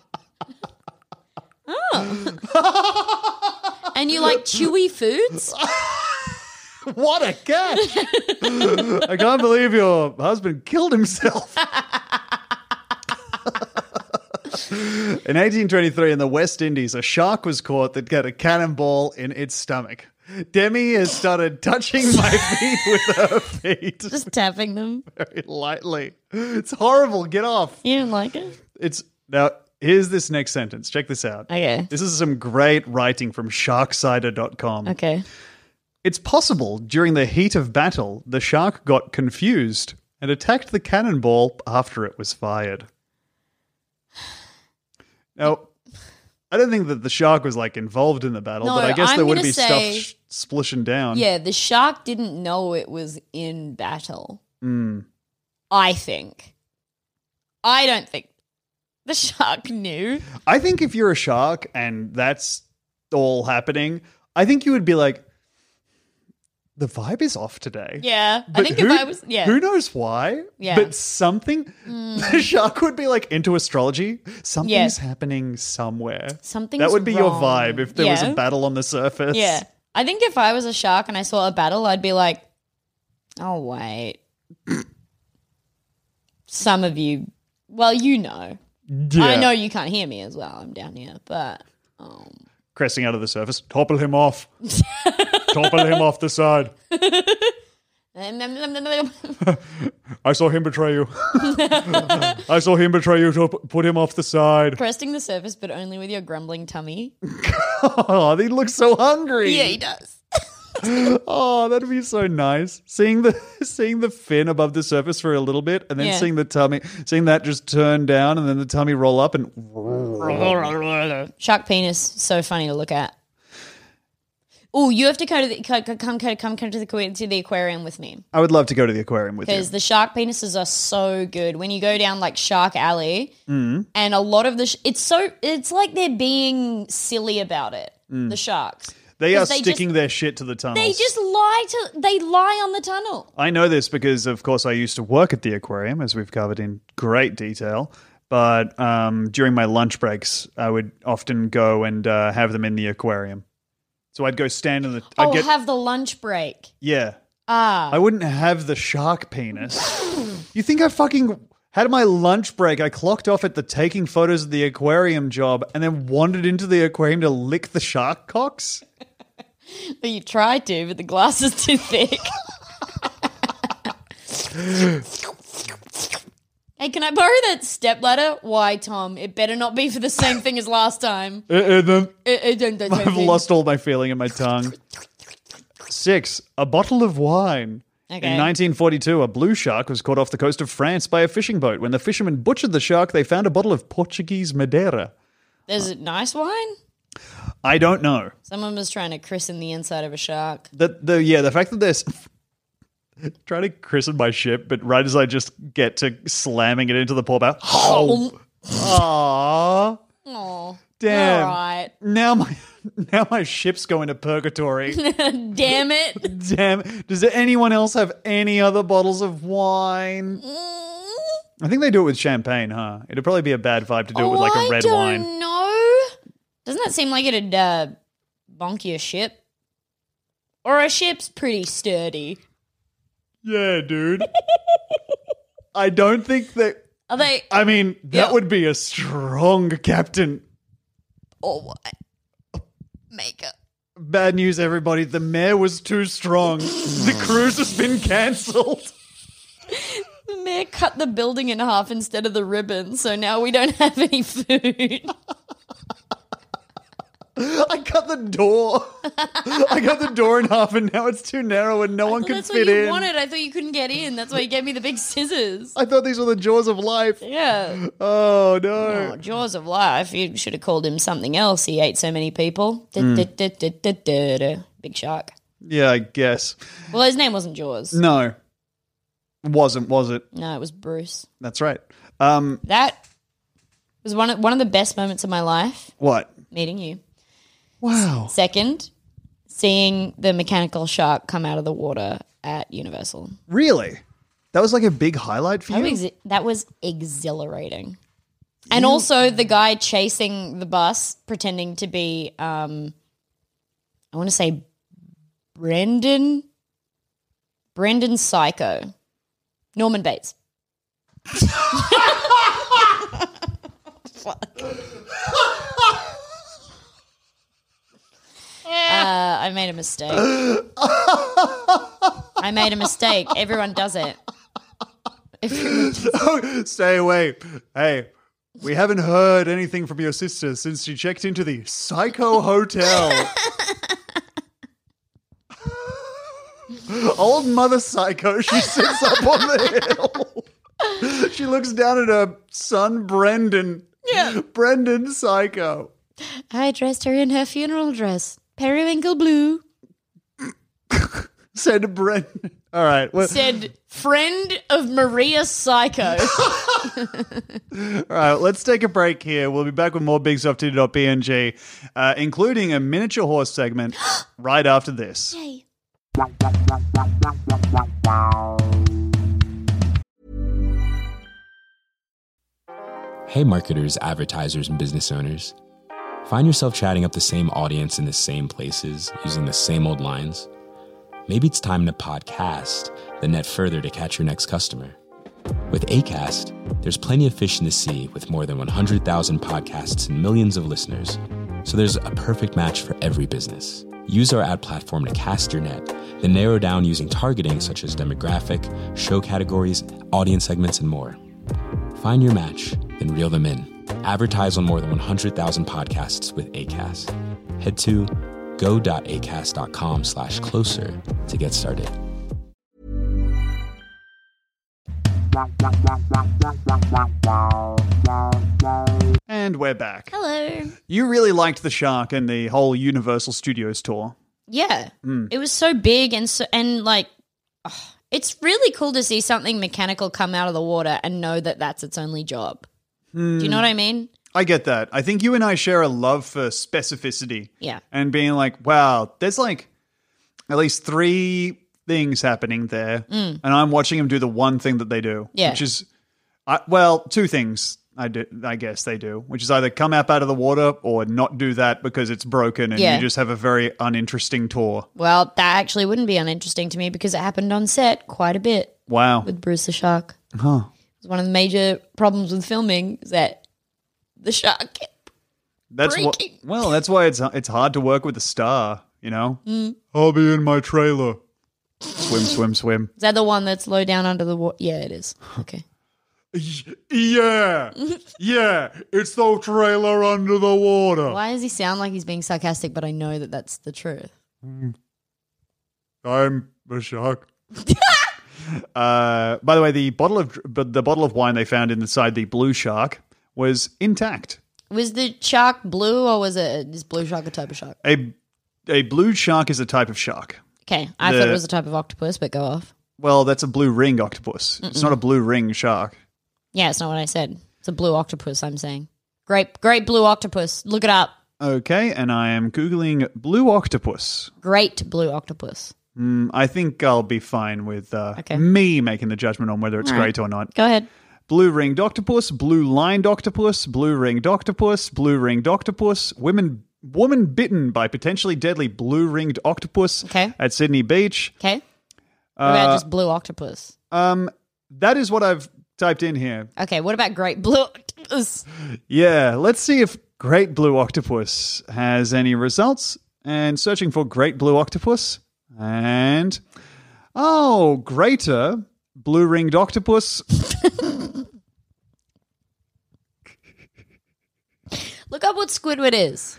[SPEAKER 6] Oh. And you like chewy foods?
[SPEAKER 7] What a catch! I can't believe your husband killed himself. In eighteen twenty-three, in the West Indies, a shark was caught that got a cannonball in its stomach. Demi has started touching my feet with her feet
[SPEAKER 6] Just tapping them.
[SPEAKER 7] very lightly. It's horrible. Get off.
[SPEAKER 6] You don't like it?
[SPEAKER 7] It's now. Here's this next sentence. Check this out.
[SPEAKER 6] Okay.
[SPEAKER 7] This is some great writing from sharksider dot com.
[SPEAKER 6] Okay.
[SPEAKER 7] It's possible during the heat of battle, the shark got confused and attacked the cannonball after it was fired. Now, I don't think that the shark was like involved in the battle,
[SPEAKER 6] No,
[SPEAKER 7] but I guess
[SPEAKER 6] I'm
[SPEAKER 7] there would
[SPEAKER 6] gonna
[SPEAKER 7] be
[SPEAKER 6] say-
[SPEAKER 7] stuff sh- splishing down.
[SPEAKER 6] Yeah, the shark didn't know it was in battle.
[SPEAKER 7] Mm.
[SPEAKER 6] I think. I don't think the shark knew.
[SPEAKER 7] I think if you're a shark and that's all happening, I think you would be like, the vibe is off today.
[SPEAKER 6] Yeah. I
[SPEAKER 7] But
[SPEAKER 6] think
[SPEAKER 7] who,
[SPEAKER 6] if I was, yeah.
[SPEAKER 7] Who knows why?
[SPEAKER 6] Yeah.
[SPEAKER 7] But something, the shark would be like into astrology. Something's
[SPEAKER 6] Yeah.
[SPEAKER 7] happening somewhere.
[SPEAKER 6] Something's
[SPEAKER 7] That would be your
[SPEAKER 6] wrong.
[SPEAKER 7] vibe if there was
[SPEAKER 6] Yeah.
[SPEAKER 7] a battle on the surface.
[SPEAKER 6] Yeah. I think if I was a shark and I saw a battle, I'd be like, oh, wait. Some of you, well, you know.
[SPEAKER 7] Yeah.
[SPEAKER 6] I know you can't hear me as well. I'm down here, but um,
[SPEAKER 7] Cresting out of the surface. Topple him off. Topple him off the side. I saw him betray you. I saw him betray you to p- put him off the side.
[SPEAKER 6] cresting the surface, but only with your grumbling tummy.
[SPEAKER 7] Oh, he looks so hungry.
[SPEAKER 6] Yeah, he does.
[SPEAKER 7] Oh, that'd be so nice. Seeing the seeing the fin above the surface for a little bit, and then
[SPEAKER 6] Yeah.
[SPEAKER 7] seeing the tummy, seeing that just turn down, and then the tummy roll up, and
[SPEAKER 6] Shark penis, so funny to look at. Oh, you have to go to the come come come, come, come to the to the aquarium with me
[SPEAKER 7] I would love to go to the aquarium with you.
[SPEAKER 6] because the shark penises are so good. When you go down like Shark Alley,
[SPEAKER 7] Mm.
[SPEAKER 6] and a lot of the sh- it's so it's like they're being silly about it. The sharks.
[SPEAKER 7] They are
[SPEAKER 6] 'Cause they
[SPEAKER 7] sticking
[SPEAKER 6] just-
[SPEAKER 7] their shit to the tunnels.
[SPEAKER 6] They just lie to they lie on the tunnel.
[SPEAKER 7] I know this because, of course, I used to work at the aquarium, as we've covered in great detail. But um, during my lunch breaks, I would often go and uh, have them in the aquarium. So I'd go stand in the. I'd
[SPEAKER 6] Oh,
[SPEAKER 7] get,
[SPEAKER 6] have the lunch break.
[SPEAKER 7] yeah.
[SPEAKER 6] Ah,
[SPEAKER 7] I wouldn't have the shark penis. You think I fucking had my lunch break? I clocked off at the taking photos of the aquarium job and then wandered into the aquarium to lick the shark cocks?
[SPEAKER 6] Well, you tried to, but the glass is too thick. Hey, can I borrow that stepladder? Why, Tom? It better not be for the same thing as last time.
[SPEAKER 7] And then
[SPEAKER 6] It, it don't, don't,
[SPEAKER 7] I've lost all my feeling in my tongue. Six, a bottle of wine.
[SPEAKER 6] Okay.
[SPEAKER 7] In nineteen forty-two, a blue shark was caught off the coast of France by a fishing boat. When the fishermen butchered the shark, they found a bottle of Portuguese Madeira.
[SPEAKER 6] Is it nice wine?
[SPEAKER 7] I don't know.
[SPEAKER 6] Someone was trying to christen the inside of a shark.
[SPEAKER 7] The, the yeah, the fact that they're s- trying to christen my ship, but right as I just get to slamming it into the pour bow, oh, aww,
[SPEAKER 6] Oh,
[SPEAKER 7] damn!
[SPEAKER 6] all right.
[SPEAKER 7] Now my now my ship's going to purgatory.
[SPEAKER 6] Damn it.
[SPEAKER 7] Damn! Does anyone else have any other bottles of wine? I think they do it with champagne, huh? It'd probably be a bad vibe to do it with like a
[SPEAKER 6] Oh,
[SPEAKER 7] red
[SPEAKER 6] I don't
[SPEAKER 7] wine.
[SPEAKER 6] know. Doesn't that seem like it'd uh, bonk your ship? Or a ship's pretty sturdy.
[SPEAKER 7] Yeah, dude. I don't think that.
[SPEAKER 6] Are they?
[SPEAKER 7] I mean, that
[SPEAKER 6] Yeah.
[SPEAKER 7] would be a strong captain.
[SPEAKER 6] Or what? Makeup.
[SPEAKER 7] Bad news, everybody. The mayor was too strong. The cruise has been cancelled.
[SPEAKER 6] The mayor cut the building in half instead of the ribbon, so now we don't have any food.
[SPEAKER 7] I cut the door. I cut the door in half, and now it's too narrow, and no one
[SPEAKER 6] Well,
[SPEAKER 7] can
[SPEAKER 6] that's
[SPEAKER 7] fit
[SPEAKER 6] what you
[SPEAKER 7] in.
[SPEAKER 6] wanted. I thought you couldn't get in. That's why you gave me the big scissors.
[SPEAKER 7] I thought these were the jaws of life.
[SPEAKER 6] Yeah.
[SPEAKER 7] Oh no!
[SPEAKER 6] Oh, Jaws of Life. You should have called him something else. He ate so many people.
[SPEAKER 7] Hmm.
[SPEAKER 6] Da-da-da-da-da-da. Big shark.
[SPEAKER 7] Yeah, I guess.
[SPEAKER 6] Well, his name wasn't Jaws.
[SPEAKER 7] No, wasn't was it?
[SPEAKER 6] No, it was Bruce.
[SPEAKER 7] That's right. Um,
[SPEAKER 6] That was one of, one of the best moments of my life,
[SPEAKER 7] what?
[SPEAKER 6] meeting you.
[SPEAKER 7] Wow.
[SPEAKER 6] Second, seeing the mechanical shark come out of the water at Universal.
[SPEAKER 7] Really? That was like a big highlight for
[SPEAKER 6] That
[SPEAKER 7] you?
[SPEAKER 6] was, that was exhilarating. And also the guy chasing the bus, pretending to be, um, I want to say Brendan, Brendan Psycho, Norman Bates. Uh, I made a mistake. I made a mistake. Everyone does it. Everyone does it.
[SPEAKER 7] Stay away. Hey, we haven't heard anything from your sister since she checked into the Psycho Hotel. Old Mother Psycho. She sits up on the hill. She looks down at her son, Brendan.
[SPEAKER 6] Yeah.
[SPEAKER 7] Brendan Psycho.
[SPEAKER 6] I dressed her in her funeral dress. Periwinkle blue.
[SPEAKER 7] Said Brendan. All right. Well,
[SPEAKER 6] Said friend of Maria Psycho.
[SPEAKER 7] all right, let's take a break here. We'll be back with more big soft titty dot p n g, uh, including a miniature horse segment right after this.
[SPEAKER 6] Yay.
[SPEAKER 8] Hey marketers, advertisers, and business owners. Find yourself chatting up the same audience in the same places, using the same old lines? Maybe it's time to podcast, then net further to catch your next customer. With Acast, there's plenty of fish in the sea with more than one hundred thousand podcasts and millions of listeners. So there's a perfect match for every business. Use our ad platform to cast your net, then narrow down using targeting such as demographic, show categories, audience segments, and more. Find your match, then reel them in. Advertise on more than one hundred thousand podcasts with Acast. Head to go.acast.com slash closer to get started.
[SPEAKER 7] And we're back.
[SPEAKER 6] Hello.
[SPEAKER 7] You really liked The Shark and the whole Universal Studios tour.
[SPEAKER 6] Yeah.
[SPEAKER 7] Mm.
[SPEAKER 6] It was so big and so and like oh, it's really cool to see something mechanical come out of the water and know that that's its only job.
[SPEAKER 7] Mm.
[SPEAKER 6] Do you know what I mean?
[SPEAKER 7] I get that. I think you and I share a love for specificity.
[SPEAKER 6] Yeah.
[SPEAKER 7] And being like, wow, there's like at least three things happening there.
[SPEAKER 6] Mm.
[SPEAKER 7] And I'm watching them do the one thing that they do.
[SPEAKER 6] Yeah.
[SPEAKER 7] Which is, I, well, two things I do. I guess they do, which is either come up out of the water or not do that because it's broken and
[SPEAKER 6] Yeah.
[SPEAKER 7] you just have a very uninteresting tour.
[SPEAKER 6] Well, that actually wouldn't be uninteresting to me because it happened on set quite a bit
[SPEAKER 7] Wow.
[SPEAKER 6] with Bruce the Shark.
[SPEAKER 7] Huh.
[SPEAKER 6] It's one of the major problems with filming is that the shark kept
[SPEAKER 7] That's what.
[SPEAKER 6] breaking.
[SPEAKER 7] Well, that's why it's it's hard to work with a star. You know,
[SPEAKER 6] Mm.
[SPEAKER 7] I'll be in my trailer. Swim, swim, swim.
[SPEAKER 6] Is that the one that's low down under the water? Yeah, it is. Okay.
[SPEAKER 7] Yeah, yeah, it's the trailer under the water.
[SPEAKER 6] Why does he sound like he's being sarcastic, but I know that that's the truth?
[SPEAKER 7] I'm a shark. uh, by the way, the bottle of but the bottle of wine they found inside the blue shark was intact.
[SPEAKER 6] Was the shark blue or was it is blue shark a type of shark?
[SPEAKER 7] A a blue shark is a type of shark.
[SPEAKER 6] Okay, I
[SPEAKER 7] The-
[SPEAKER 6] thought it was a type of octopus, but go off.
[SPEAKER 7] Well, that's a blue ring octopus. It's not a blue ring shark.
[SPEAKER 6] Yeah, it's not what I said. It's a blue octopus, I'm saying. Great, great blue octopus. Look it up.
[SPEAKER 7] Okay, and I am Googling blue octopus.
[SPEAKER 6] Great blue octopus.
[SPEAKER 7] Mm, I think I'll be fine with uh,
[SPEAKER 6] Okay.
[SPEAKER 7] me making the judgment on whether it's
[SPEAKER 6] All right.
[SPEAKER 7] great or not.
[SPEAKER 6] Go ahead.
[SPEAKER 7] Blue ringed octopus, blue lined octopus, blue ringed octopus, blue ringed octopus, women woman bitten by potentially deadly blue ringed octopus
[SPEAKER 6] Okay.
[SPEAKER 7] at Sydney Beach.
[SPEAKER 6] Okay. What about just blue octopus?
[SPEAKER 7] Um, that is what I've typed in here.
[SPEAKER 6] Okay, what about great blue octopus?
[SPEAKER 7] Yeah, let's see if great blue octopus has any results. And searching for great blue octopus. And, oh, greater blue ringed octopus.
[SPEAKER 6] Look up what Squidward is.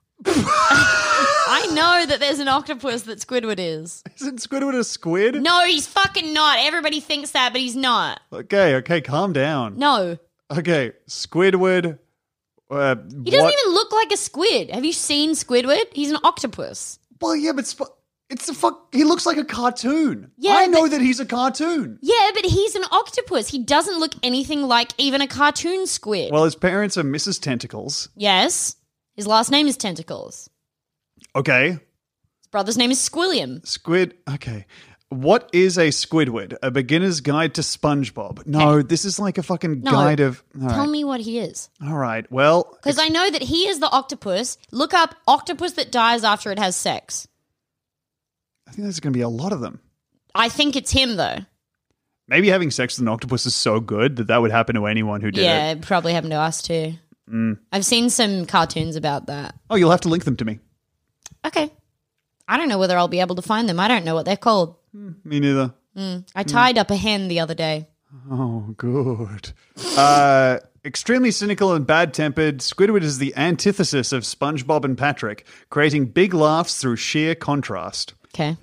[SPEAKER 6] I know that there's an octopus that Squidward is.
[SPEAKER 7] Isn't Squidward a squid?
[SPEAKER 6] No, he's fucking not. Everybody thinks that, but he's not.
[SPEAKER 7] Okay, okay, calm down.
[SPEAKER 6] No.
[SPEAKER 7] Okay, Squidward. Uh,
[SPEAKER 6] He doesn't
[SPEAKER 7] what-
[SPEAKER 6] even look like a squid. Have you seen Squidward? He's an octopus.
[SPEAKER 7] Well, yeah, but sp- it's a fuck. He looks like a cartoon.
[SPEAKER 6] Yeah,
[SPEAKER 7] I know
[SPEAKER 6] but-
[SPEAKER 7] that he's a cartoon.
[SPEAKER 6] Yeah, but he's an octopus. He doesn't look anything like even a cartoon squid.
[SPEAKER 7] Well, his parents are Missus Tentacles.
[SPEAKER 6] Yes. His last name is Tentacles.
[SPEAKER 7] Okay,
[SPEAKER 6] His brother's name is Squilliam.
[SPEAKER 7] Squid. Okay, what is a Squidward? A beginner's guide to SpongeBob? No, this is like a fucking
[SPEAKER 6] No.
[SPEAKER 7] guide of. All
[SPEAKER 6] Tell
[SPEAKER 7] right.
[SPEAKER 6] me what he is.
[SPEAKER 7] All right. Well,
[SPEAKER 6] Because I know that he is the octopus. Look up octopus that dies after it has sex.
[SPEAKER 7] I think there's going to be a lot of them.
[SPEAKER 6] I think it's him, though.
[SPEAKER 7] Maybe having sex with an octopus is so good that that would happen to anyone who did
[SPEAKER 6] Yeah,
[SPEAKER 7] it.
[SPEAKER 6] it probably happened to us, too.
[SPEAKER 7] Mm.
[SPEAKER 6] I've seen some cartoons about that.
[SPEAKER 7] Oh, you'll have to link them to me.
[SPEAKER 6] Okay. I don't know whether I'll be able to find them. I don't know what they're called.
[SPEAKER 7] Me neither.
[SPEAKER 6] I tied up a hen the other day.
[SPEAKER 7] Oh, good. uh, extremely cynical and bad-tempered, Squidward is the antithesis of SpongeBob and Patrick, creating big laughs through sheer contrast.
[SPEAKER 6] Okay.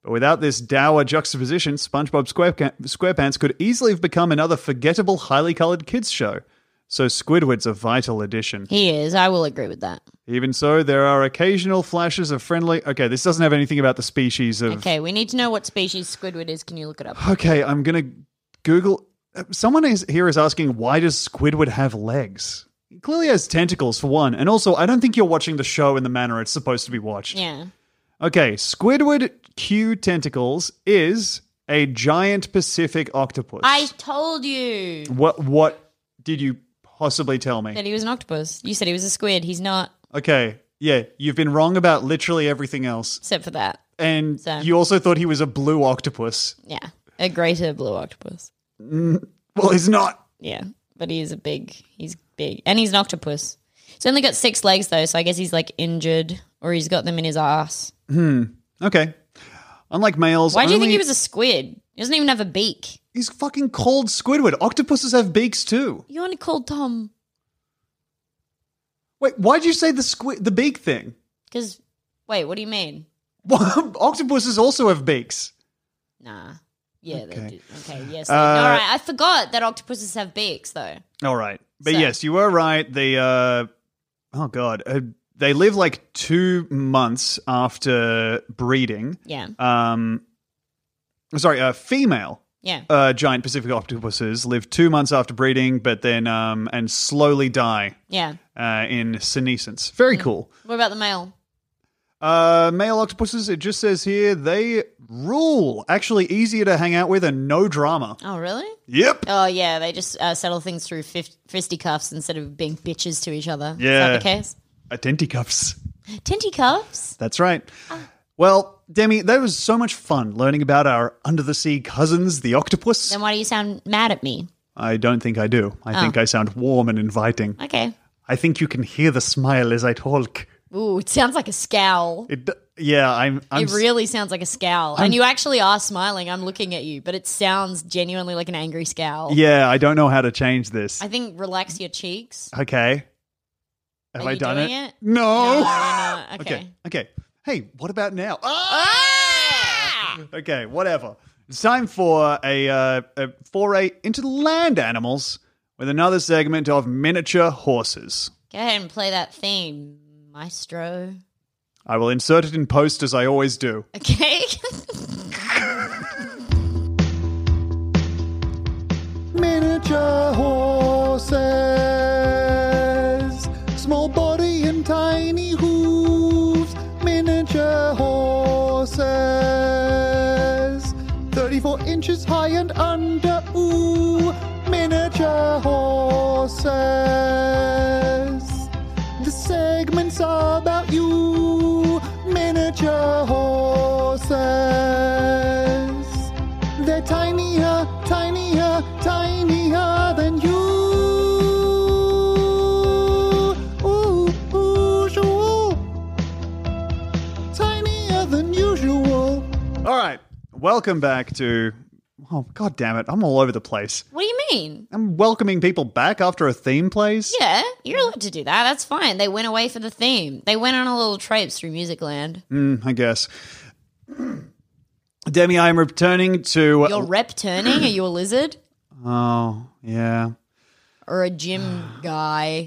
[SPEAKER 7] But without this dour juxtaposition, SpongeBob Square- SquarePants could easily have become another forgettable, highly colored kids show. So Squidward's a vital addition.
[SPEAKER 6] He is. I will agree with that.
[SPEAKER 7] Even so, there are occasional flashes of friendly... Okay, this doesn't have anything about the species of...
[SPEAKER 6] Okay, we need to know what species Squidward is. Can you look it up?
[SPEAKER 7] Okay, I'm going to Google... Someone is, here is asking, why does Squidward have legs? He clearly has tentacles, for one. And also, I don't think you're watching the show in the manner it's supposed to be watched.
[SPEAKER 6] Yeah.
[SPEAKER 7] Okay, Squidward Q Tentacles is a giant Pacific octopus.
[SPEAKER 6] I told you
[SPEAKER 7] What What did you possibly tell me?
[SPEAKER 6] that he was an octopus. You said he was a squid. He's not,
[SPEAKER 7] Okay, yeah, you've been wrong about literally everything else.
[SPEAKER 6] except for that.
[SPEAKER 7] And
[SPEAKER 6] So-
[SPEAKER 7] you also thought he was a blue octopus.
[SPEAKER 6] Yeah. A greater blue octopus.
[SPEAKER 7] Well, he's not.
[SPEAKER 6] Yeah. But he is a big, he's big. And he's an octopus. He's only got six legs, though, so I guess he's, like, injured or he's got them in his ass.
[SPEAKER 7] Okay. Unlike males,
[SPEAKER 6] Why do you think
[SPEAKER 7] only-
[SPEAKER 6] he was a squid? He doesn't even have a beak.
[SPEAKER 7] He's fucking called Squidward. Octopuses have beaks too.
[SPEAKER 6] You only called Tom.
[SPEAKER 7] Wait, why'd you say the squid, the beak thing?
[SPEAKER 6] Because, wait, what do you mean?
[SPEAKER 7] Octopuses also have beaks.
[SPEAKER 6] Nah. Yeah,
[SPEAKER 7] Okay.
[SPEAKER 6] they do. Okay, yes.
[SPEAKER 7] Uh,
[SPEAKER 6] they- all right, I forgot that octopuses have beaks, though.
[SPEAKER 7] All right. But
[SPEAKER 6] So-
[SPEAKER 7] yes, you were right. They, uh, oh God, uh, they live like two months after breeding.
[SPEAKER 6] Yeah.
[SPEAKER 7] Um, sorry, uh, female
[SPEAKER 6] Yeah.
[SPEAKER 7] uh, giant Pacific octopuses live two months after breeding, but then, um, and slowly die
[SPEAKER 6] Yeah.
[SPEAKER 7] uh, in senescence. Very cool.
[SPEAKER 6] What about the male?
[SPEAKER 7] Uh, male octopuses, it just says here, they rule. Actually easier to hang out with and no drama.
[SPEAKER 6] Oh, really?
[SPEAKER 7] Yep.
[SPEAKER 6] Oh, yeah. They just uh, settle things through fif- fisticuffs instead of being bitches to each other.
[SPEAKER 7] Yeah.
[SPEAKER 6] Is that the case?
[SPEAKER 7] Identicuffs.
[SPEAKER 6] Tintycuffs?
[SPEAKER 7] That's right. Well, Demi, that was so much fun learning about our under-the-sea cousins, the octopus.
[SPEAKER 6] Then why do you sound mad at me?
[SPEAKER 7] I don't think I do. I think I sound warm and inviting.
[SPEAKER 6] Okay.
[SPEAKER 7] I think you can hear the smile as I talk.
[SPEAKER 6] Ooh, it sounds like a scowl.
[SPEAKER 7] It, yeah, I'm. I'm
[SPEAKER 6] It really sounds like a scowl. And you actually are smiling. I'm looking at you, but it sounds genuinely like an angry scowl.
[SPEAKER 7] Yeah, I don't know how to change this.
[SPEAKER 6] I think relax your cheeks.
[SPEAKER 7] Okay. Have
[SPEAKER 6] Are
[SPEAKER 7] I
[SPEAKER 6] you
[SPEAKER 7] done
[SPEAKER 6] doing
[SPEAKER 7] it?
[SPEAKER 6] it?
[SPEAKER 7] No.
[SPEAKER 6] No, you're not. Okay.
[SPEAKER 7] Okay. Okay. Hey, what about now? Ah! Okay, whatever. It's time for a, uh, a foray into the land animals with another segment of miniature horses.
[SPEAKER 6] Go ahead and play that theme, maestro.
[SPEAKER 7] I will insert it in post as I always do.
[SPEAKER 6] Okay.
[SPEAKER 7] Miniature horses, small body and tiny hooves. Miniature horses, thirty-four inches high and under. Ooh, miniature horses. The segments are about you. Miniature horses. They're tinier, tinier, tinier than you. Ooh, usual. Tinier than usual. All right. Welcome back to... Oh, God damn it. I'm all over the place.
[SPEAKER 6] What do you mean?
[SPEAKER 7] I'm welcoming people back after a theme plays?
[SPEAKER 6] Yeah, you're allowed to do that. That's fine. They went away for the theme. They went on a little traipse through Musicland.
[SPEAKER 7] Mm, I guess. Demi, I'm returning to...
[SPEAKER 6] You're rep turning? Are you a lizard?
[SPEAKER 7] Oh, yeah.
[SPEAKER 6] Or a gym guy?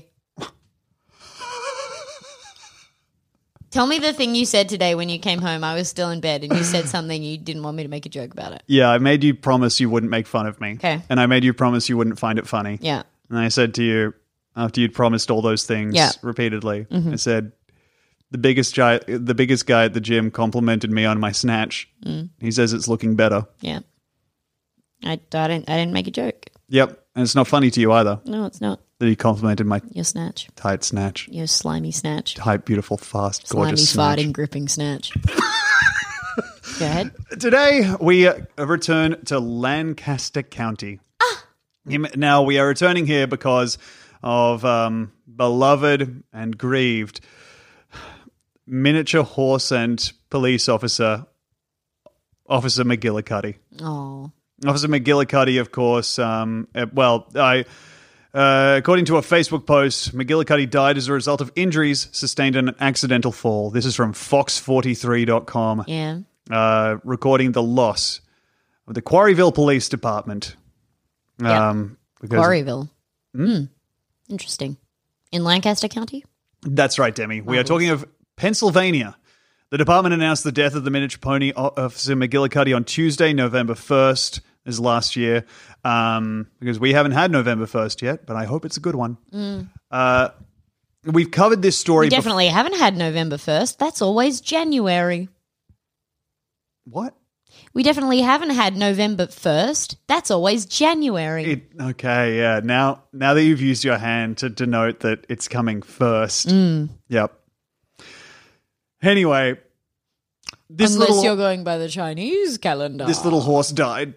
[SPEAKER 6] Tell me the thing you said today when you came home. I was still in bed and you said something you didn't want me to make a joke about it.
[SPEAKER 7] Yeah, I made you promise you wouldn't make fun of me.
[SPEAKER 6] Okay.
[SPEAKER 7] And I made you promise you wouldn't find it funny.
[SPEAKER 6] Yeah.
[SPEAKER 7] And I said to you, after you'd promised all those things
[SPEAKER 6] Yeah.
[SPEAKER 7] repeatedly, I said, the biggest guy, the biggest guy at the gym complimented me on my snatch.
[SPEAKER 6] Mm.
[SPEAKER 7] He says it's looking better.
[SPEAKER 6] Yeah. I, I, didn't, I didn't make a joke.
[SPEAKER 7] Yep. And it's not funny to you either
[SPEAKER 6] No, it's not.
[SPEAKER 7] that he complimented my
[SPEAKER 6] Your snatch.
[SPEAKER 7] tight snatch.
[SPEAKER 6] Your slimy snatch.
[SPEAKER 7] Tight, beautiful, fast,
[SPEAKER 6] Slimy,
[SPEAKER 7] gorgeous snatch.
[SPEAKER 6] farting, gripping snatch. Go ahead.
[SPEAKER 7] Today, we uh, return to Lancaster County.
[SPEAKER 6] Ah.
[SPEAKER 7] Now, we are returning here because of um, beloved and grieved miniature horse and police officer, Officer McGillicuddy.
[SPEAKER 6] Oh.
[SPEAKER 7] Officer McGillicuddy, of course, um, uh, well, I... Uh, according to a Facebook post, McGillicuddy died as a result of injuries sustained in an accidental fall. This is from fox forty-three dot com.
[SPEAKER 6] Yeah.
[SPEAKER 7] uh, recording the loss of the Quarryville Police Department.
[SPEAKER 6] Yeah.
[SPEAKER 7] Um, because
[SPEAKER 6] Quarryville. Hmm. Interesting. In Lancaster County?
[SPEAKER 7] That's right, Demi. We are talking of Pennsylvania. The department announced the death of the miniature pony officer McGillicuddy on Tuesday, November first, as last year, um, because we haven't had November first yet, but I hope it's a good one.
[SPEAKER 6] Mm.
[SPEAKER 7] Uh, we've covered this story
[SPEAKER 6] We definitely haven't had November first. That's always January.
[SPEAKER 7] bef- What?
[SPEAKER 6] We definitely haven't had November first. That's always January.
[SPEAKER 7] It, okay, yeah. Now, now that you've used your hand to denote that it's coming first.
[SPEAKER 6] Mm.
[SPEAKER 7] Yep. Anyway, this
[SPEAKER 6] Unless
[SPEAKER 7] little
[SPEAKER 6] you're going by the Chinese calendar.
[SPEAKER 7] this little horse died.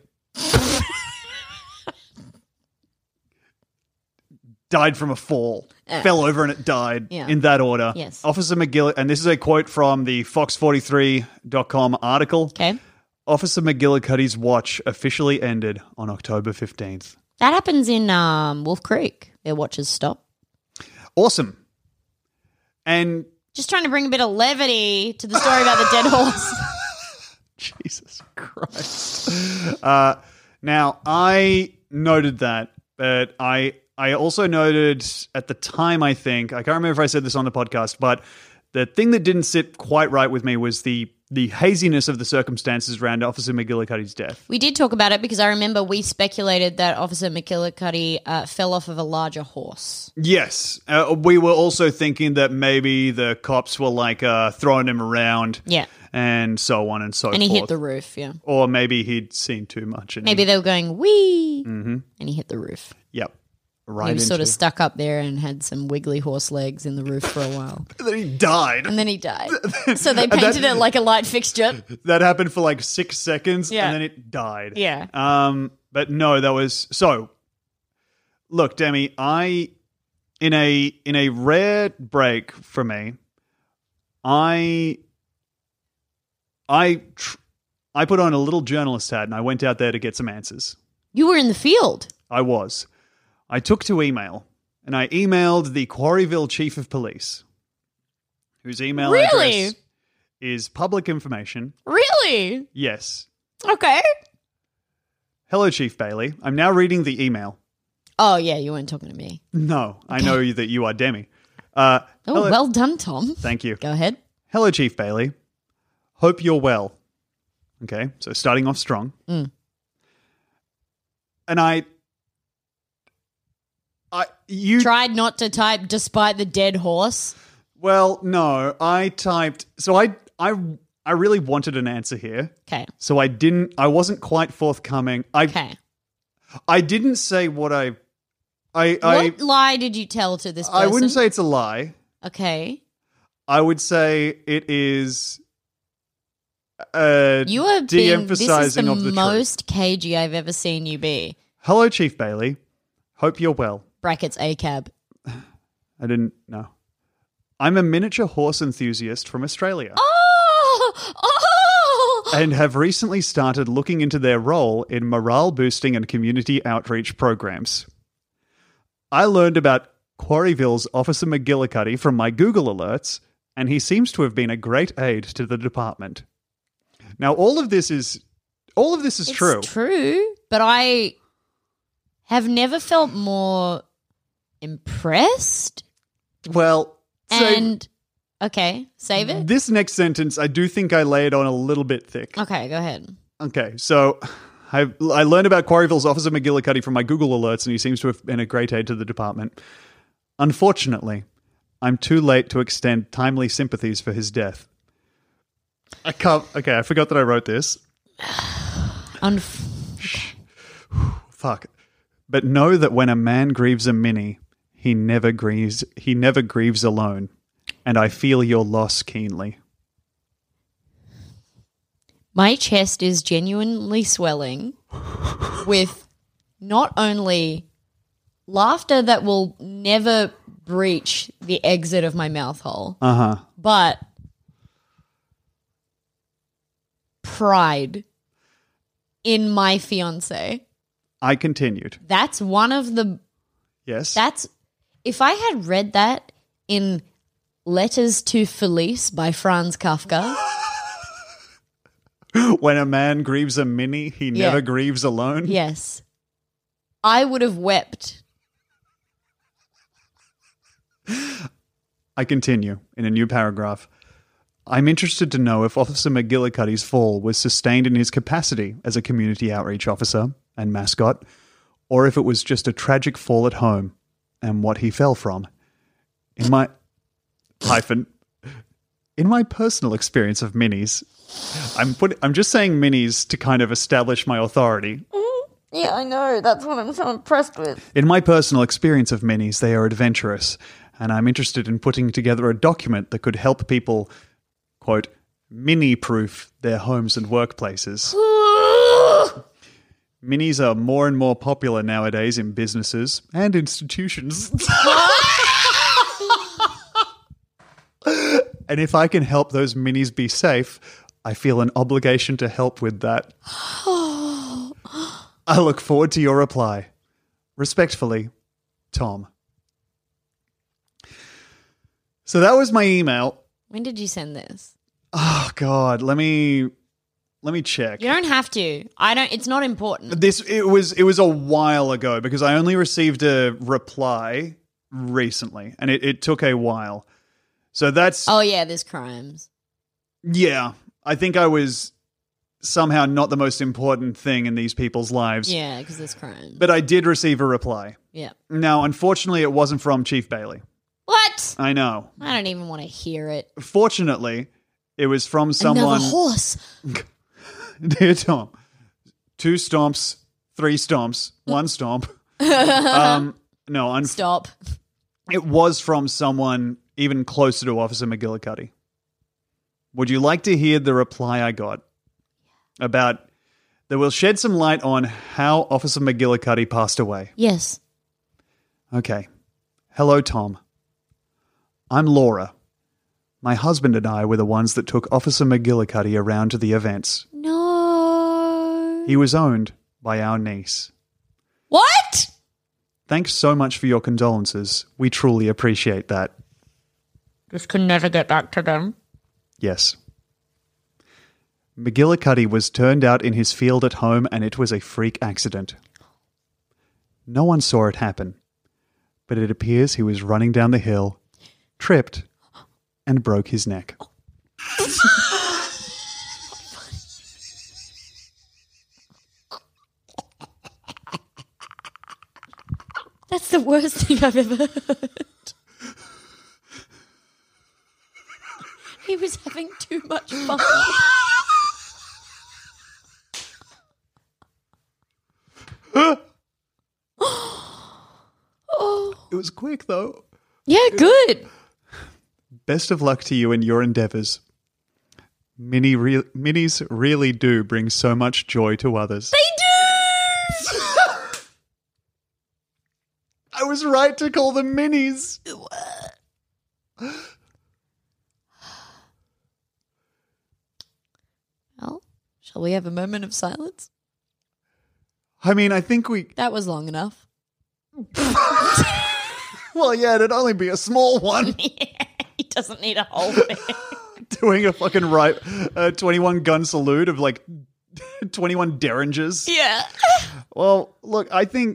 [SPEAKER 7] died from a fall.
[SPEAKER 6] Uh,
[SPEAKER 7] Fell over and it died
[SPEAKER 6] yeah.
[SPEAKER 7] in that order.
[SPEAKER 6] Yes.
[SPEAKER 7] Officer McGill, and this is a quote from the fox forty-three dot com article.
[SPEAKER 6] Okay.
[SPEAKER 7] Officer McGillicuddy's watch officially ended on October fifteenth.
[SPEAKER 6] That happens in um, Wolf Creek. Their watches stop.
[SPEAKER 7] Awesome. And
[SPEAKER 6] Just trying to bring a bit of levity to the story about the dead horse.
[SPEAKER 7] Jesus Christ. Uh, now, I noted that, but I I also noted at the time, I think, I can't remember if I said this on the podcast, but the thing that didn't sit quite right with me was the the haziness of the circumstances around Officer McGillicuddy's death.
[SPEAKER 6] We did talk about it because I remember we speculated that Officer McGillicuddy uh, fell off of a larger horse.
[SPEAKER 7] Yes. Uh, we were also thinking that maybe the cops were like uh, throwing him around.
[SPEAKER 6] Yeah.
[SPEAKER 7] And so on and so
[SPEAKER 6] And he
[SPEAKER 7] forth.
[SPEAKER 6] hit the roof, yeah.
[SPEAKER 7] Or maybe he'd seen too much. And
[SPEAKER 6] Maybe
[SPEAKER 7] he,
[SPEAKER 6] they were going, wee,
[SPEAKER 7] Mm-hmm.
[SPEAKER 6] and he hit the roof.
[SPEAKER 7] Yep. Right
[SPEAKER 6] he was sort of
[SPEAKER 7] into-
[SPEAKER 6] stuck up there and had some wiggly horse legs in the roof for a while.
[SPEAKER 7] And then he died.
[SPEAKER 6] And then he died. So they painted it like a light fixture.
[SPEAKER 7] That happened for like six seconds
[SPEAKER 6] Yeah.
[SPEAKER 7] and then it died.
[SPEAKER 6] Yeah.
[SPEAKER 7] Um, but no, that was so. Look, Demi, I in a in a rare break for me, I I tr- I put on a little journalist hat and I went out there to get some answers.
[SPEAKER 6] You were in the field.
[SPEAKER 7] I was. I took to email and I emailed the Quarryville Chief of Police, whose email
[SPEAKER 6] Really?
[SPEAKER 7] address is public information.
[SPEAKER 6] Really?
[SPEAKER 7] Yes.
[SPEAKER 6] Okay.
[SPEAKER 7] Hello, Chief Bailey. I'm now reading the email.
[SPEAKER 6] Oh, yeah, you weren't talking to me.
[SPEAKER 7] No, I know you that you are Demi. Uh,
[SPEAKER 6] Oh,
[SPEAKER 7] hello-
[SPEAKER 6] well done, Tom.
[SPEAKER 7] Thank you.
[SPEAKER 6] Go ahead.
[SPEAKER 7] Hello, Chief Bailey. Hope you're well. Okay, so starting off strong.
[SPEAKER 6] Mm.
[SPEAKER 7] And I... I you
[SPEAKER 6] Tried not to type despite the dead horse.
[SPEAKER 7] Well, no, I typed... So I, I, I really wanted an answer here.
[SPEAKER 6] Okay.
[SPEAKER 7] So I didn't... I wasn't quite forthcoming. I,
[SPEAKER 6] Okay.
[SPEAKER 7] I didn't say what I... I, I,
[SPEAKER 6] What lie did you tell to this person?
[SPEAKER 7] I wouldn't say it's a lie.
[SPEAKER 6] Okay.
[SPEAKER 7] I would say it is uh,
[SPEAKER 6] You are being, this is
[SPEAKER 7] de-emphasizing
[SPEAKER 6] the,
[SPEAKER 7] of the truth.
[SPEAKER 6] most cagey I've ever seen you be.
[SPEAKER 7] Hello, Chief Bailey. Hope you're well.
[SPEAKER 6] Brackets A C A B.
[SPEAKER 7] I didn't know. I'm a miniature horse enthusiast from Australia
[SPEAKER 6] Oh! Oh!
[SPEAKER 7] and have recently started looking into their role in morale boosting and community outreach programs. I learned about Quarryville's Officer McGillicuddy from my Google alerts, and he seems to have been a great aid to the department. Now, all of this is all of this is
[SPEAKER 6] It's
[SPEAKER 7] true.
[SPEAKER 6] true, but I have never felt more impressed.
[SPEAKER 7] Well, so
[SPEAKER 6] And okay, save it.
[SPEAKER 7] this next sentence, I do think I lay it on a little bit thick.
[SPEAKER 6] Okay, go ahead.
[SPEAKER 7] Okay, so I I learned about Quarryville's Officer McGillicuddy from my Google alerts, and he seems to have been a great aid to the department. Unfortunately, I'm too late to extend timely sympathies for his death. I can't. Okay, I forgot that I wrote this.
[SPEAKER 6] Unf-
[SPEAKER 7] Fuck. But know that when a man grieves a mini, he never grieves. He never grieves alone, and I feel your loss keenly.
[SPEAKER 6] My chest is genuinely swelling with not only laughter that will never breach the exit of my mouth hole,
[SPEAKER 7] Uh huh.
[SPEAKER 6] but pride in my fiance.
[SPEAKER 7] I continued.
[SPEAKER 6] That's one of the
[SPEAKER 7] Yes.
[SPEAKER 6] That's if I had read that in Letters to Felice by Franz Kafka,
[SPEAKER 7] When a man grieves a mini, he
[SPEAKER 6] Yeah.
[SPEAKER 7] never grieves alone.
[SPEAKER 6] Yes. I would have wept.
[SPEAKER 7] I continue in a new paragraph. I'm interested to know if Officer McGillicuddy's fall was sustained in his capacity as a community outreach officer and mascot, or if it was just a tragic fall at home and what he fell from. In my hyphen, in my personal experience of minis, I'm put, I'm just saying minis to kind of establish my authority.
[SPEAKER 6] Yeah, I know. That's what I'm so impressed with.
[SPEAKER 7] In my personal experience of minis, they are adventurous, and I'm interested in putting together a document that could help people, quote, mini-proof their homes and workplaces. Minis are more and more popular nowadays in businesses and institutions. And if I can help those minis be safe, I feel an obligation to help with that. I look forward to your reply. Respectfully, Tom. So that was my email.
[SPEAKER 6] When did you send this?
[SPEAKER 7] Oh God, let me let me check.
[SPEAKER 6] You don't have to. I don't. It's not important.
[SPEAKER 7] This it was it was a while ago because I only received a reply recently, and it, it took a while. So that's
[SPEAKER 6] Oh yeah, there's crimes.
[SPEAKER 7] yeah. I think I was somehow not the most important thing in these people's lives.
[SPEAKER 6] Yeah, because there's crimes.
[SPEAKER 7] But I did receive a reply.
[SPEAKER 6] Yeah.
[SPEAKER 7] Now, unfortunately, it wasn't from Chief Bailey.
[SPEAKER 6] What?
[SPEAKER 7] I know.
[SPEAKER 6] I don't even want to hear it.
[SPEAKER 7] Fortunately, it was from someone.
[SPEAKER 6] Another horse.
[SPEAKER 7] Dear Tom, two stomps, three stomps, one stomp. um, no, un-
[SPEAKER 6] Stop.
[SPEAKER 7] it was from someone even closer to Officer McGillicuddy. Would you like to hear the reply I got about that will shed some light on how Officer McGillicuddy passed away?
[SPEAKER 6] Yes.
[SPEAKER 7] Okay. Hello, Tom. I'm Laura. My husband and I were the ones that took Officer McGillicuddy around to the events.
[SPEAKER 6] No.
[SPEAKER 7] He was owned by our niece.
[SPEAKER 6] What?
[SPEAKER 7] Thanks so much for your condolences. We truly appreciate that.
[SPEAKER 6] This could never get back to them.
[SPEAKER 7] Yes. McGillicuddy was turned out in his field at home and it was a freak accident. No one saw it happen, but it appears he was running down the hill, tripped, and broke his neck.
[SPEAKER 6] That's the worst thing I've ever heard. He was having too much fun.
[SPEAKER 7] It was quick, though.
[SPEAKER 6] Yeah, good.
[SPEAKER 7] Best of luck to you in your endeavors. Mini re- minis really do bring so much joy to others.
[SPEAKER 6] They do!
[SPEAKER 7] I was right to call them minis.
[SPEAKER 6] Well, shall we have a moment of silence?
[SPEAKER 7] I mean, I think we...
[SPEAKER 6] That was long enough.
[SPEAKER 7] Well, yeah, it'd only be a small one.
[SPEAKER 6] Yeah, he doesn't need a whole thing.
[SPEAKER 7] Doing a fucking right uh, twenty-one gun salute of like twenty-one derringers.
[SPEAKER 6] Yeah.
[SPEAKER 7] Well, look, I think...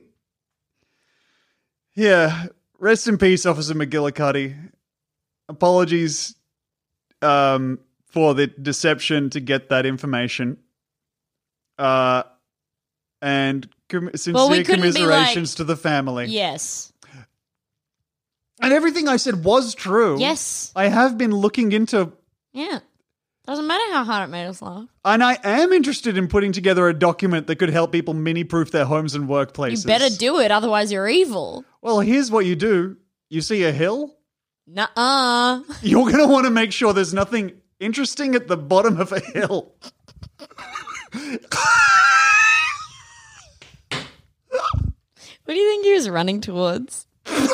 [SPEAKER 7] Yeah, rest in peace, Officer McGillicuddy. Apologies um, for the deception to get that information. Uh, and com- sincere
[SPEAKER 6] Well, we couldn't be
[SPEAKER 7] commiserations
[SPEAKER 6] like-
[SPEAKER 7] to the family.
[SPEAKER 6] Yes.
[SPEAKER 7] And everything I said was true.
[SPEAKER 6] Yes.
[SPEAKER 7] I have been looking into...
[SPEAKER 6] Yeah. Doesn't matter how hard it made us laugh.
[SPEAKER 7] And I am interested in putting together a document that could help people mini-proof their homes and workplaces.
[SPEAKER 6] You better do it, otherwise you're evil.
[SPEAKER 7] Well, here's what you do. You see a hill?
[SPEAKER 6] Nuh-uh.
[SPEAKER 7] You're going to want to make sure there's nothing interesting at the bottom of a hill.
[SPEAKER 6] What do you think he was running towards?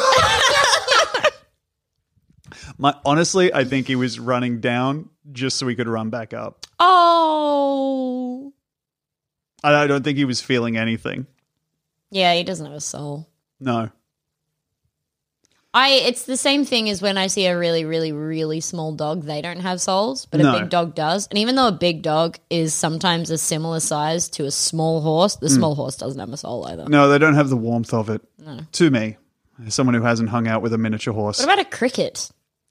[SPEAKER 7] My, honestly, I think he was running down just so he could run back up.
[SPEAKER 6] Oh.
[SPEAKER 7] I, I don't think he was feeling anything.
[SPEAKER 6] Yeah, he doesn't have a soul.
[SPEAKER 7] No.
[SPEAKER 6] I it's the same thing as when I see a really, really, really small dog. They don't have souls, but
[SPEAKER 7] No.
[SPEAKER 6] a big dog does. And even though a big dog is sometimes a similar size to a small horse, the small horse doesn't have a soul either.
[SPEAKER 7] No, they don't have the warmth of it. No. To me, as someone who hasn't hung out with a miniature horse.
[SPEAKER 6] What about a cricket?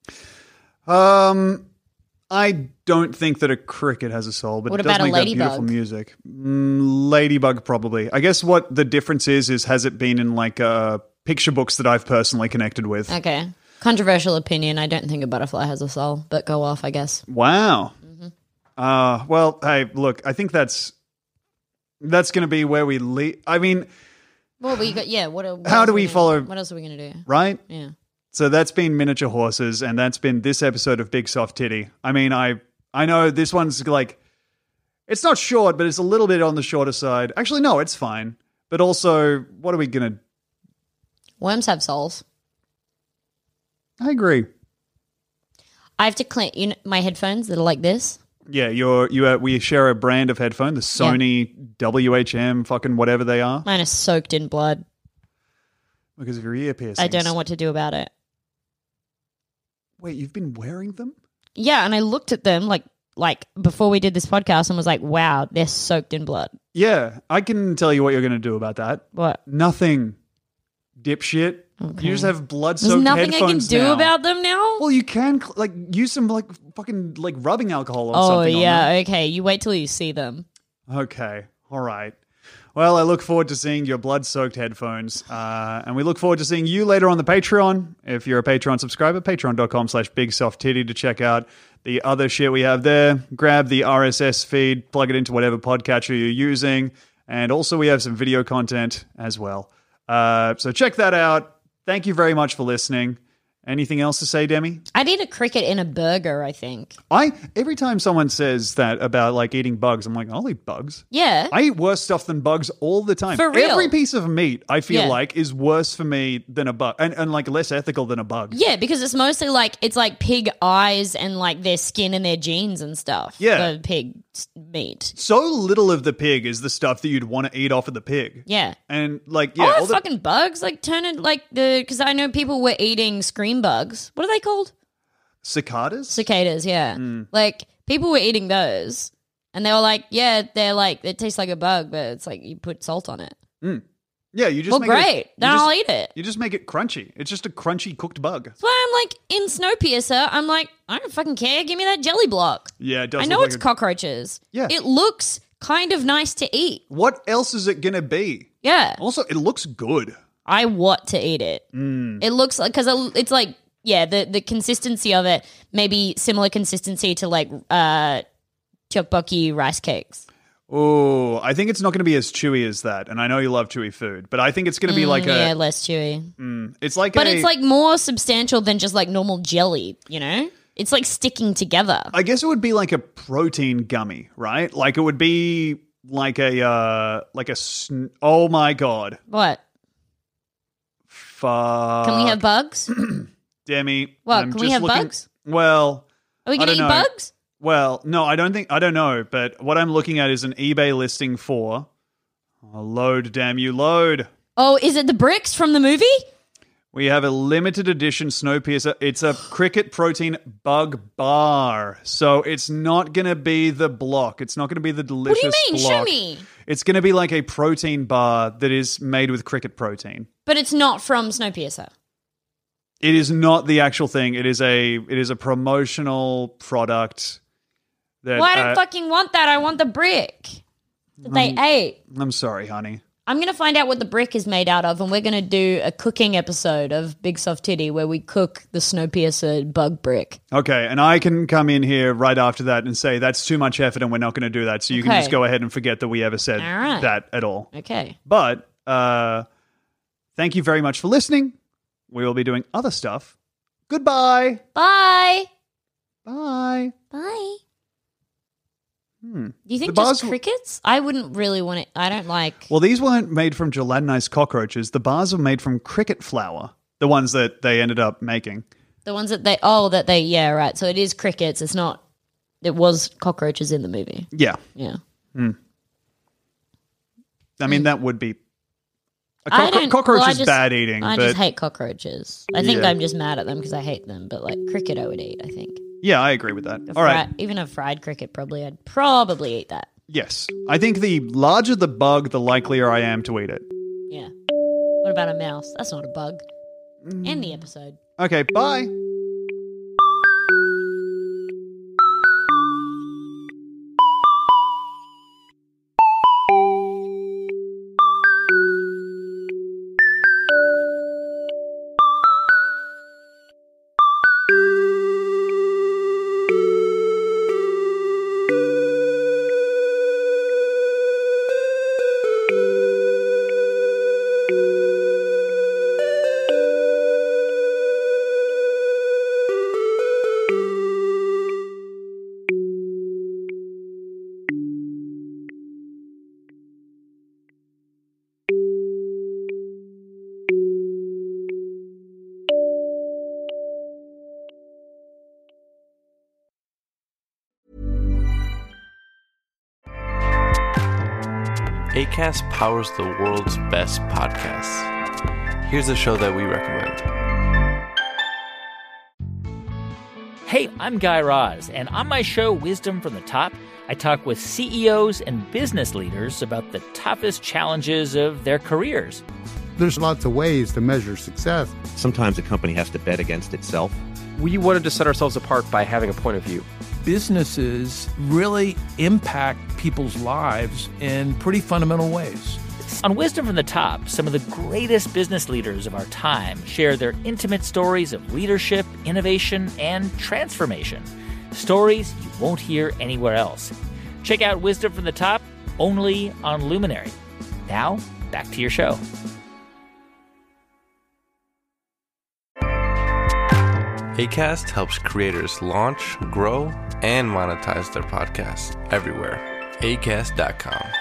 [SPEAKER 7] Um, I don't think that a cricket has a soul, but
[SPEAKER 6] What
[SPEAKER 7] it does
[SPEAKER 6] about a
[SPEAKER 7] make that beautiful
[SPEAKER 6] ladybug?
[SPEAKER 7] music. Mm, ladybug, probably. I guess what the difference is is has it been in like uh, picture books that I've personally connected with?
[SPEAKER 6] Okay. Controversial opinion. I don't think a butterfly has a soul, but go off, I guess.
[SPEAKER 7] Wow.
[SPEAKER 6] Mm-hmm.
[SPEAKER 7] Uh, well, hey, look, I think that's that's going to be where we lead. I mean,
[SPEAKER 6] Well, we got yeah. What? what
[SPEAKER 7] How
[SPEAKER 6] else
[SPEAKER 7] do
[SPEAKER 6] are
[SPEAKER 7] we
[SPEAKER 6] gonna-
[SPEAKER 7] follow-
[SPEAKER 6] What else are we gonna do?
[SPEAKER 7] right?
[SPEAKER 6] Yeah.
[SPEAKER 7] So that's been miniature horses, and that's been this episode of Big Soft Titty. I mean, I I know this one's like, it's not short, but it's a little bit on the shorter side. Actually, no, it's fine. But also, what are we gonna?
[SPEAKER 6] Worms have souls.
[SPEAKER 7] I agree.
[SPEAKER 6] I have to clean you know, my headphones that are like this.
[SPEAKER 7] Yeah, you're you. Uh, we share a brand of headphone, the Sony W H M, fucking whatever they are,
[SPEAKER 6] Mine is soaked in blood.
[SPEAKER 7] because of your ear piercings.
[SPEAKER 6] I don't know what to do about it.
[SPEAKER 7] Wait, you've been wearing them?
[SPEAKER 6] Yeah, and I looked at them like like before we did this podcast and was like, wow, they're soaked in blood.
[SPEAKER 7] Yeah, I can tell you what you're going to do about that.
[SPEAKER 6] What?
[SPEAKER 7] Nothing, dipshit. You just have blood-soaked
[SPEAKER 6] There's nothing I can
[SPEAKER 7] headphones
[SPEAKER 6] do
[SPEAKER 7] now.
[SPEAKER 6] about them now?
[SPEAKER 7] Well, you can cl- like use some like fucking like rubbing alcohol or
[SPEAKER 6] oh,
[SPEAKER 7] something. on
[SPEAKER 6] yeah,
[SPEAKER 7] them.
[SPEAKER 6] okay. You wait till you see them.
[SPEAKER 7] Okay. All right. Well, I look forward to seeing your blood-soaked headphones, uh, and we look forward to seeing you later on the Patreon. If you're a Patreon subscriber, patreon.com slash bigsofttitty to check out the other shit we have there. Grab the R S S feed, plug it into whatever podcatcher you're using, and also we have some video content as well. Uh, so check that out. Thank you very much for listening. Anything else to say, Demi?
[SPEAKER 6] I'd eat a cricket in a burger, I think.
[SPEAKER 7] I every time someone says that about like eating bugs, I'm like, I'll eat bugs.
[SPEAKER 6] Yeah.
[SPEAKER 7] I eat worse stuff than bugs all the time.
[SPEAKER 6] For real.
[SPEAKER 7] Every piece of meat, I feel
[SPEAKER 6] Yeah.
[SPEAKER 7] like, is worse for me than a bug, and, and like less ethical than a bug.
[SPEAKER 6] Yeah, because it's mostly like it's like pig eyes and like their skin and their genes and stuff.
[SPEAKER 7] Yeah.
[SPEAKER 6] For pig s- meat.
[SPEAKER 7] So little of the pig is the stuff that you'd want to eat off of the pig.
[SPEAKER 6] Yeah.
[SPEAKER 7] And like, yeah,
[SPEAKER 6] oh,
[SPEAKER 7] all the,
[SPEAKER 6] fucking bugs! Like turn it like the because I know people were eating scream bugs. What are they called?
[SPEAKER 7] cicadas.
[SPEAKER 6] Cicadas. Yeah.
[SPEAKER 7] Mm.
[SPEAKER 6] Like people were eating those, and they were like, "Yeah, they're like it tastes like a bug, but it's like you put salt on it."
[SPEAKER 7] yeah, you just
[SPEAKER 6] Well,
[SPEAKER 7] make
[SPEAKER 6] great.
[SPEAKER 7] It, you
[SPEAKER 6] Then
[SPEAKER 7] just,
[SPEAKER 6] I'll eat it.
[SPEAKER 7] You just make it crunchy. It's just a crunchy cooked bug.
[SPEAKER 6] That's why I'm like in Snowpiercer. I'm like, I don't fucking care. Give me that jelly block.
[SPEAKER 7] Yeah, it does.
[SPEAKER 6] I know
[SPEAKER 7] look
[SPEAKER 6] it's
[SPEAKER 7] like a-
[SPEAKER 6] cockroaches.
[SPEAKER 7] Yeah.
[SPEAKER 6] It looks kind of nice to eat.
[SPEAKER 7] What else is it gonna be?
[SPEAKER 6] Yeah.
[SPEAKER 7] Also, it looks good.
[SPEAKER 6] I want to eat it.
[SPEAKER 7] Mm.
[SPEAKER 6] It looks like, because it's like, yeah, the, the consistency of it, maybe similar consistency to like uh, tteokbokki rice cakes.
[SPEAKER 7] Oh, I think it's not going to be as chewy as that. And I know you love chewy food, but I think it's going to be like
[SPEAKER 6] Mm, yeah,
[SPEAKER 7] a.
[SPEAKER 6] less chewy.
[SPEAKER 7] It's like
[SPEAKER 6] But
[SPEAKER 7] a,
[SPEAKER 6] it's like more substantial than just like normal jelly, you know? It's like sticking together.
[SPEAKER 7] I guess it would be like a protein gummy, right? Like it would be like a uh like a. Sn- oh my god!
[SPEAKER 6] What?
[SPEAKER 7] Fuck.
[SPEAKER 6] Can we have bugs?
[SPEAKER 7] Demi?
[SPEAKER 6] What,
[SPEAKER 7] I'm
[SPEAKER 6] can we
[SPEAKER 7] just
[SPEAKER 6] have
[SPEAKER 7] looking-
[SPEAKER 6] bugs?
[SPEAKER 7] Well,
[SPEAKER 6] Are we
[SPEAKER 7] I
[SPEAKER 6] going to eat
[SPEAKER 7] don't know.
[SPEAKER 6] bugs?
[SPEAKER 7] Well, no, I don't think I don't know, but what I'm looking at is an eBay listing for. Oh, load, damn you, load.
[SPEAKER 6] Oh, is it the bricks from the movie?
[SPEAKER 7] We have a limited edition Snowpiercer. It's a cricket protein bug bar. So it's not going to be the block. It's not going to be the delicious
[SPEAKER 6] What do you mean? Show
[SPEAKER 7] block.
[SPEAKER 6] me.
[SPEAKER 7] It's going to be like a protein bar that is made with cricket protein.
[SPEAKER 6] But it's not from Snowpiercer.
[SPEAKER 7] It is not the actual thing. It is a it is a promotional product. That,
[SPEAKER 6] Well, I don't
[SPEAKER 7] uh,
[SPEAKER 6] fucking want that. I want the brick that they ate.
[SPEAKER 7] I'm sorry, honey.
[SPEAKER 6] I'm going to find out what the brick is made out of, and we're going to do a cooking episode of Big Soft Titty where we cook the Snowpiercer bug brick.
[SPEAKER 7] Okay, and I can come in here right after that and say that's too much effort and we're not going to do that. So you can
[SPEAKER 6] Okay.
[SPEAKER 7] just go ahead and forget that we ever said
[SPEAKER 6] All right.
[SPEAKER 7] that at all.
[SPEAKER 6] Okay.
[SPEAKER 7] But uh, thank you very much for listening. We will be doing other stuff. Goodbye.
[SPEAKER 6] Bye.
[SPEAKER 7] Bye.
[SPEAKER 6] Bye.
[SPEAKER 7] Hmm.
[SPEAKER 6] Do you think
[SPEAKER 7] The
[SPEAKER 6] just
[SPEAKER 7] bars-
[SPEAKER 6] crickets? I wouldn't really want it. I don't like.
[SPEAKER 7] Well, these weren't made from gelatinized cockroaches. The bars were made from cricket flour, the ones that they ended up making.
[SPEAKER 6] The ones that they, oh, that they, yeah, right. So it is crickets. It's not, it was cockroaches in the movie.
[SPEAKER 7] Yeah.
[SPEAKER 6] Yeah.
[SPEAKER 7] I mean, that would be A cockro-
[SPEAKER 6] I don't,
[SPEAKER 7] cockroach
[SPEAKER 6] well, I
[SPEAKER 7] is
[SPEAKER 6] just-
[SPEAKER 7] bad eating.
[SPEAKER 6] I
[SPEAKER 7] but
[SPEAKER 6] just hate cockroaches. I think
[SPEAKER 7] Yeah.
[SPEAKER 6] I'm just mad at them because I hate them. But like cricket, I would eat. I think.
[SPEAKER 7] yeah, I agree with that.
[SPEAKER 6] A
[SPEAKER 7] All right.
[SPEAKER 6] fri- even a fried cricket, probably. I'd probably eat that.
[SPEAKER 7] Yes. I think the larger the bug, the likelier I am to eat it.
[SPEAKER 6] Yeah. What about a mouse? That's not a bug. End the episode.
[SPEAKER 7] Okay, bye.
[SPEAKER 2] Acast powers the world's best podcasts. Here's a show that we recommend.
[SPEAKER 9] Hey, I'm Guy Raz, and on my show, Wisdom from the Top, I talk with C E Os and business leaders about the toughest challenges of their careers.
[SPEAKER 10] There's lots of ways to measure success.
[SPEAKER 4] Sometimes a company has to bet against itself.
[SPEAKER 11] We wanted to set ourselves apart by having a point of view.
[SPEAKER 12] Businesses really impact people's lives in pretty fundamental ways.
[SPEAKER 9] On Wisdom from the Top, some of the greatest business leaders of our time share their intimate stories of leadership, innovation, and transformation. Stories you won't hear anywhere else. Check out Wisdom from the Top only on Luminary. Now, back to your show.
[SPEAKER 2] Acast helps creators launch, grow, and monetize their podcasts everywhere. acast dot com.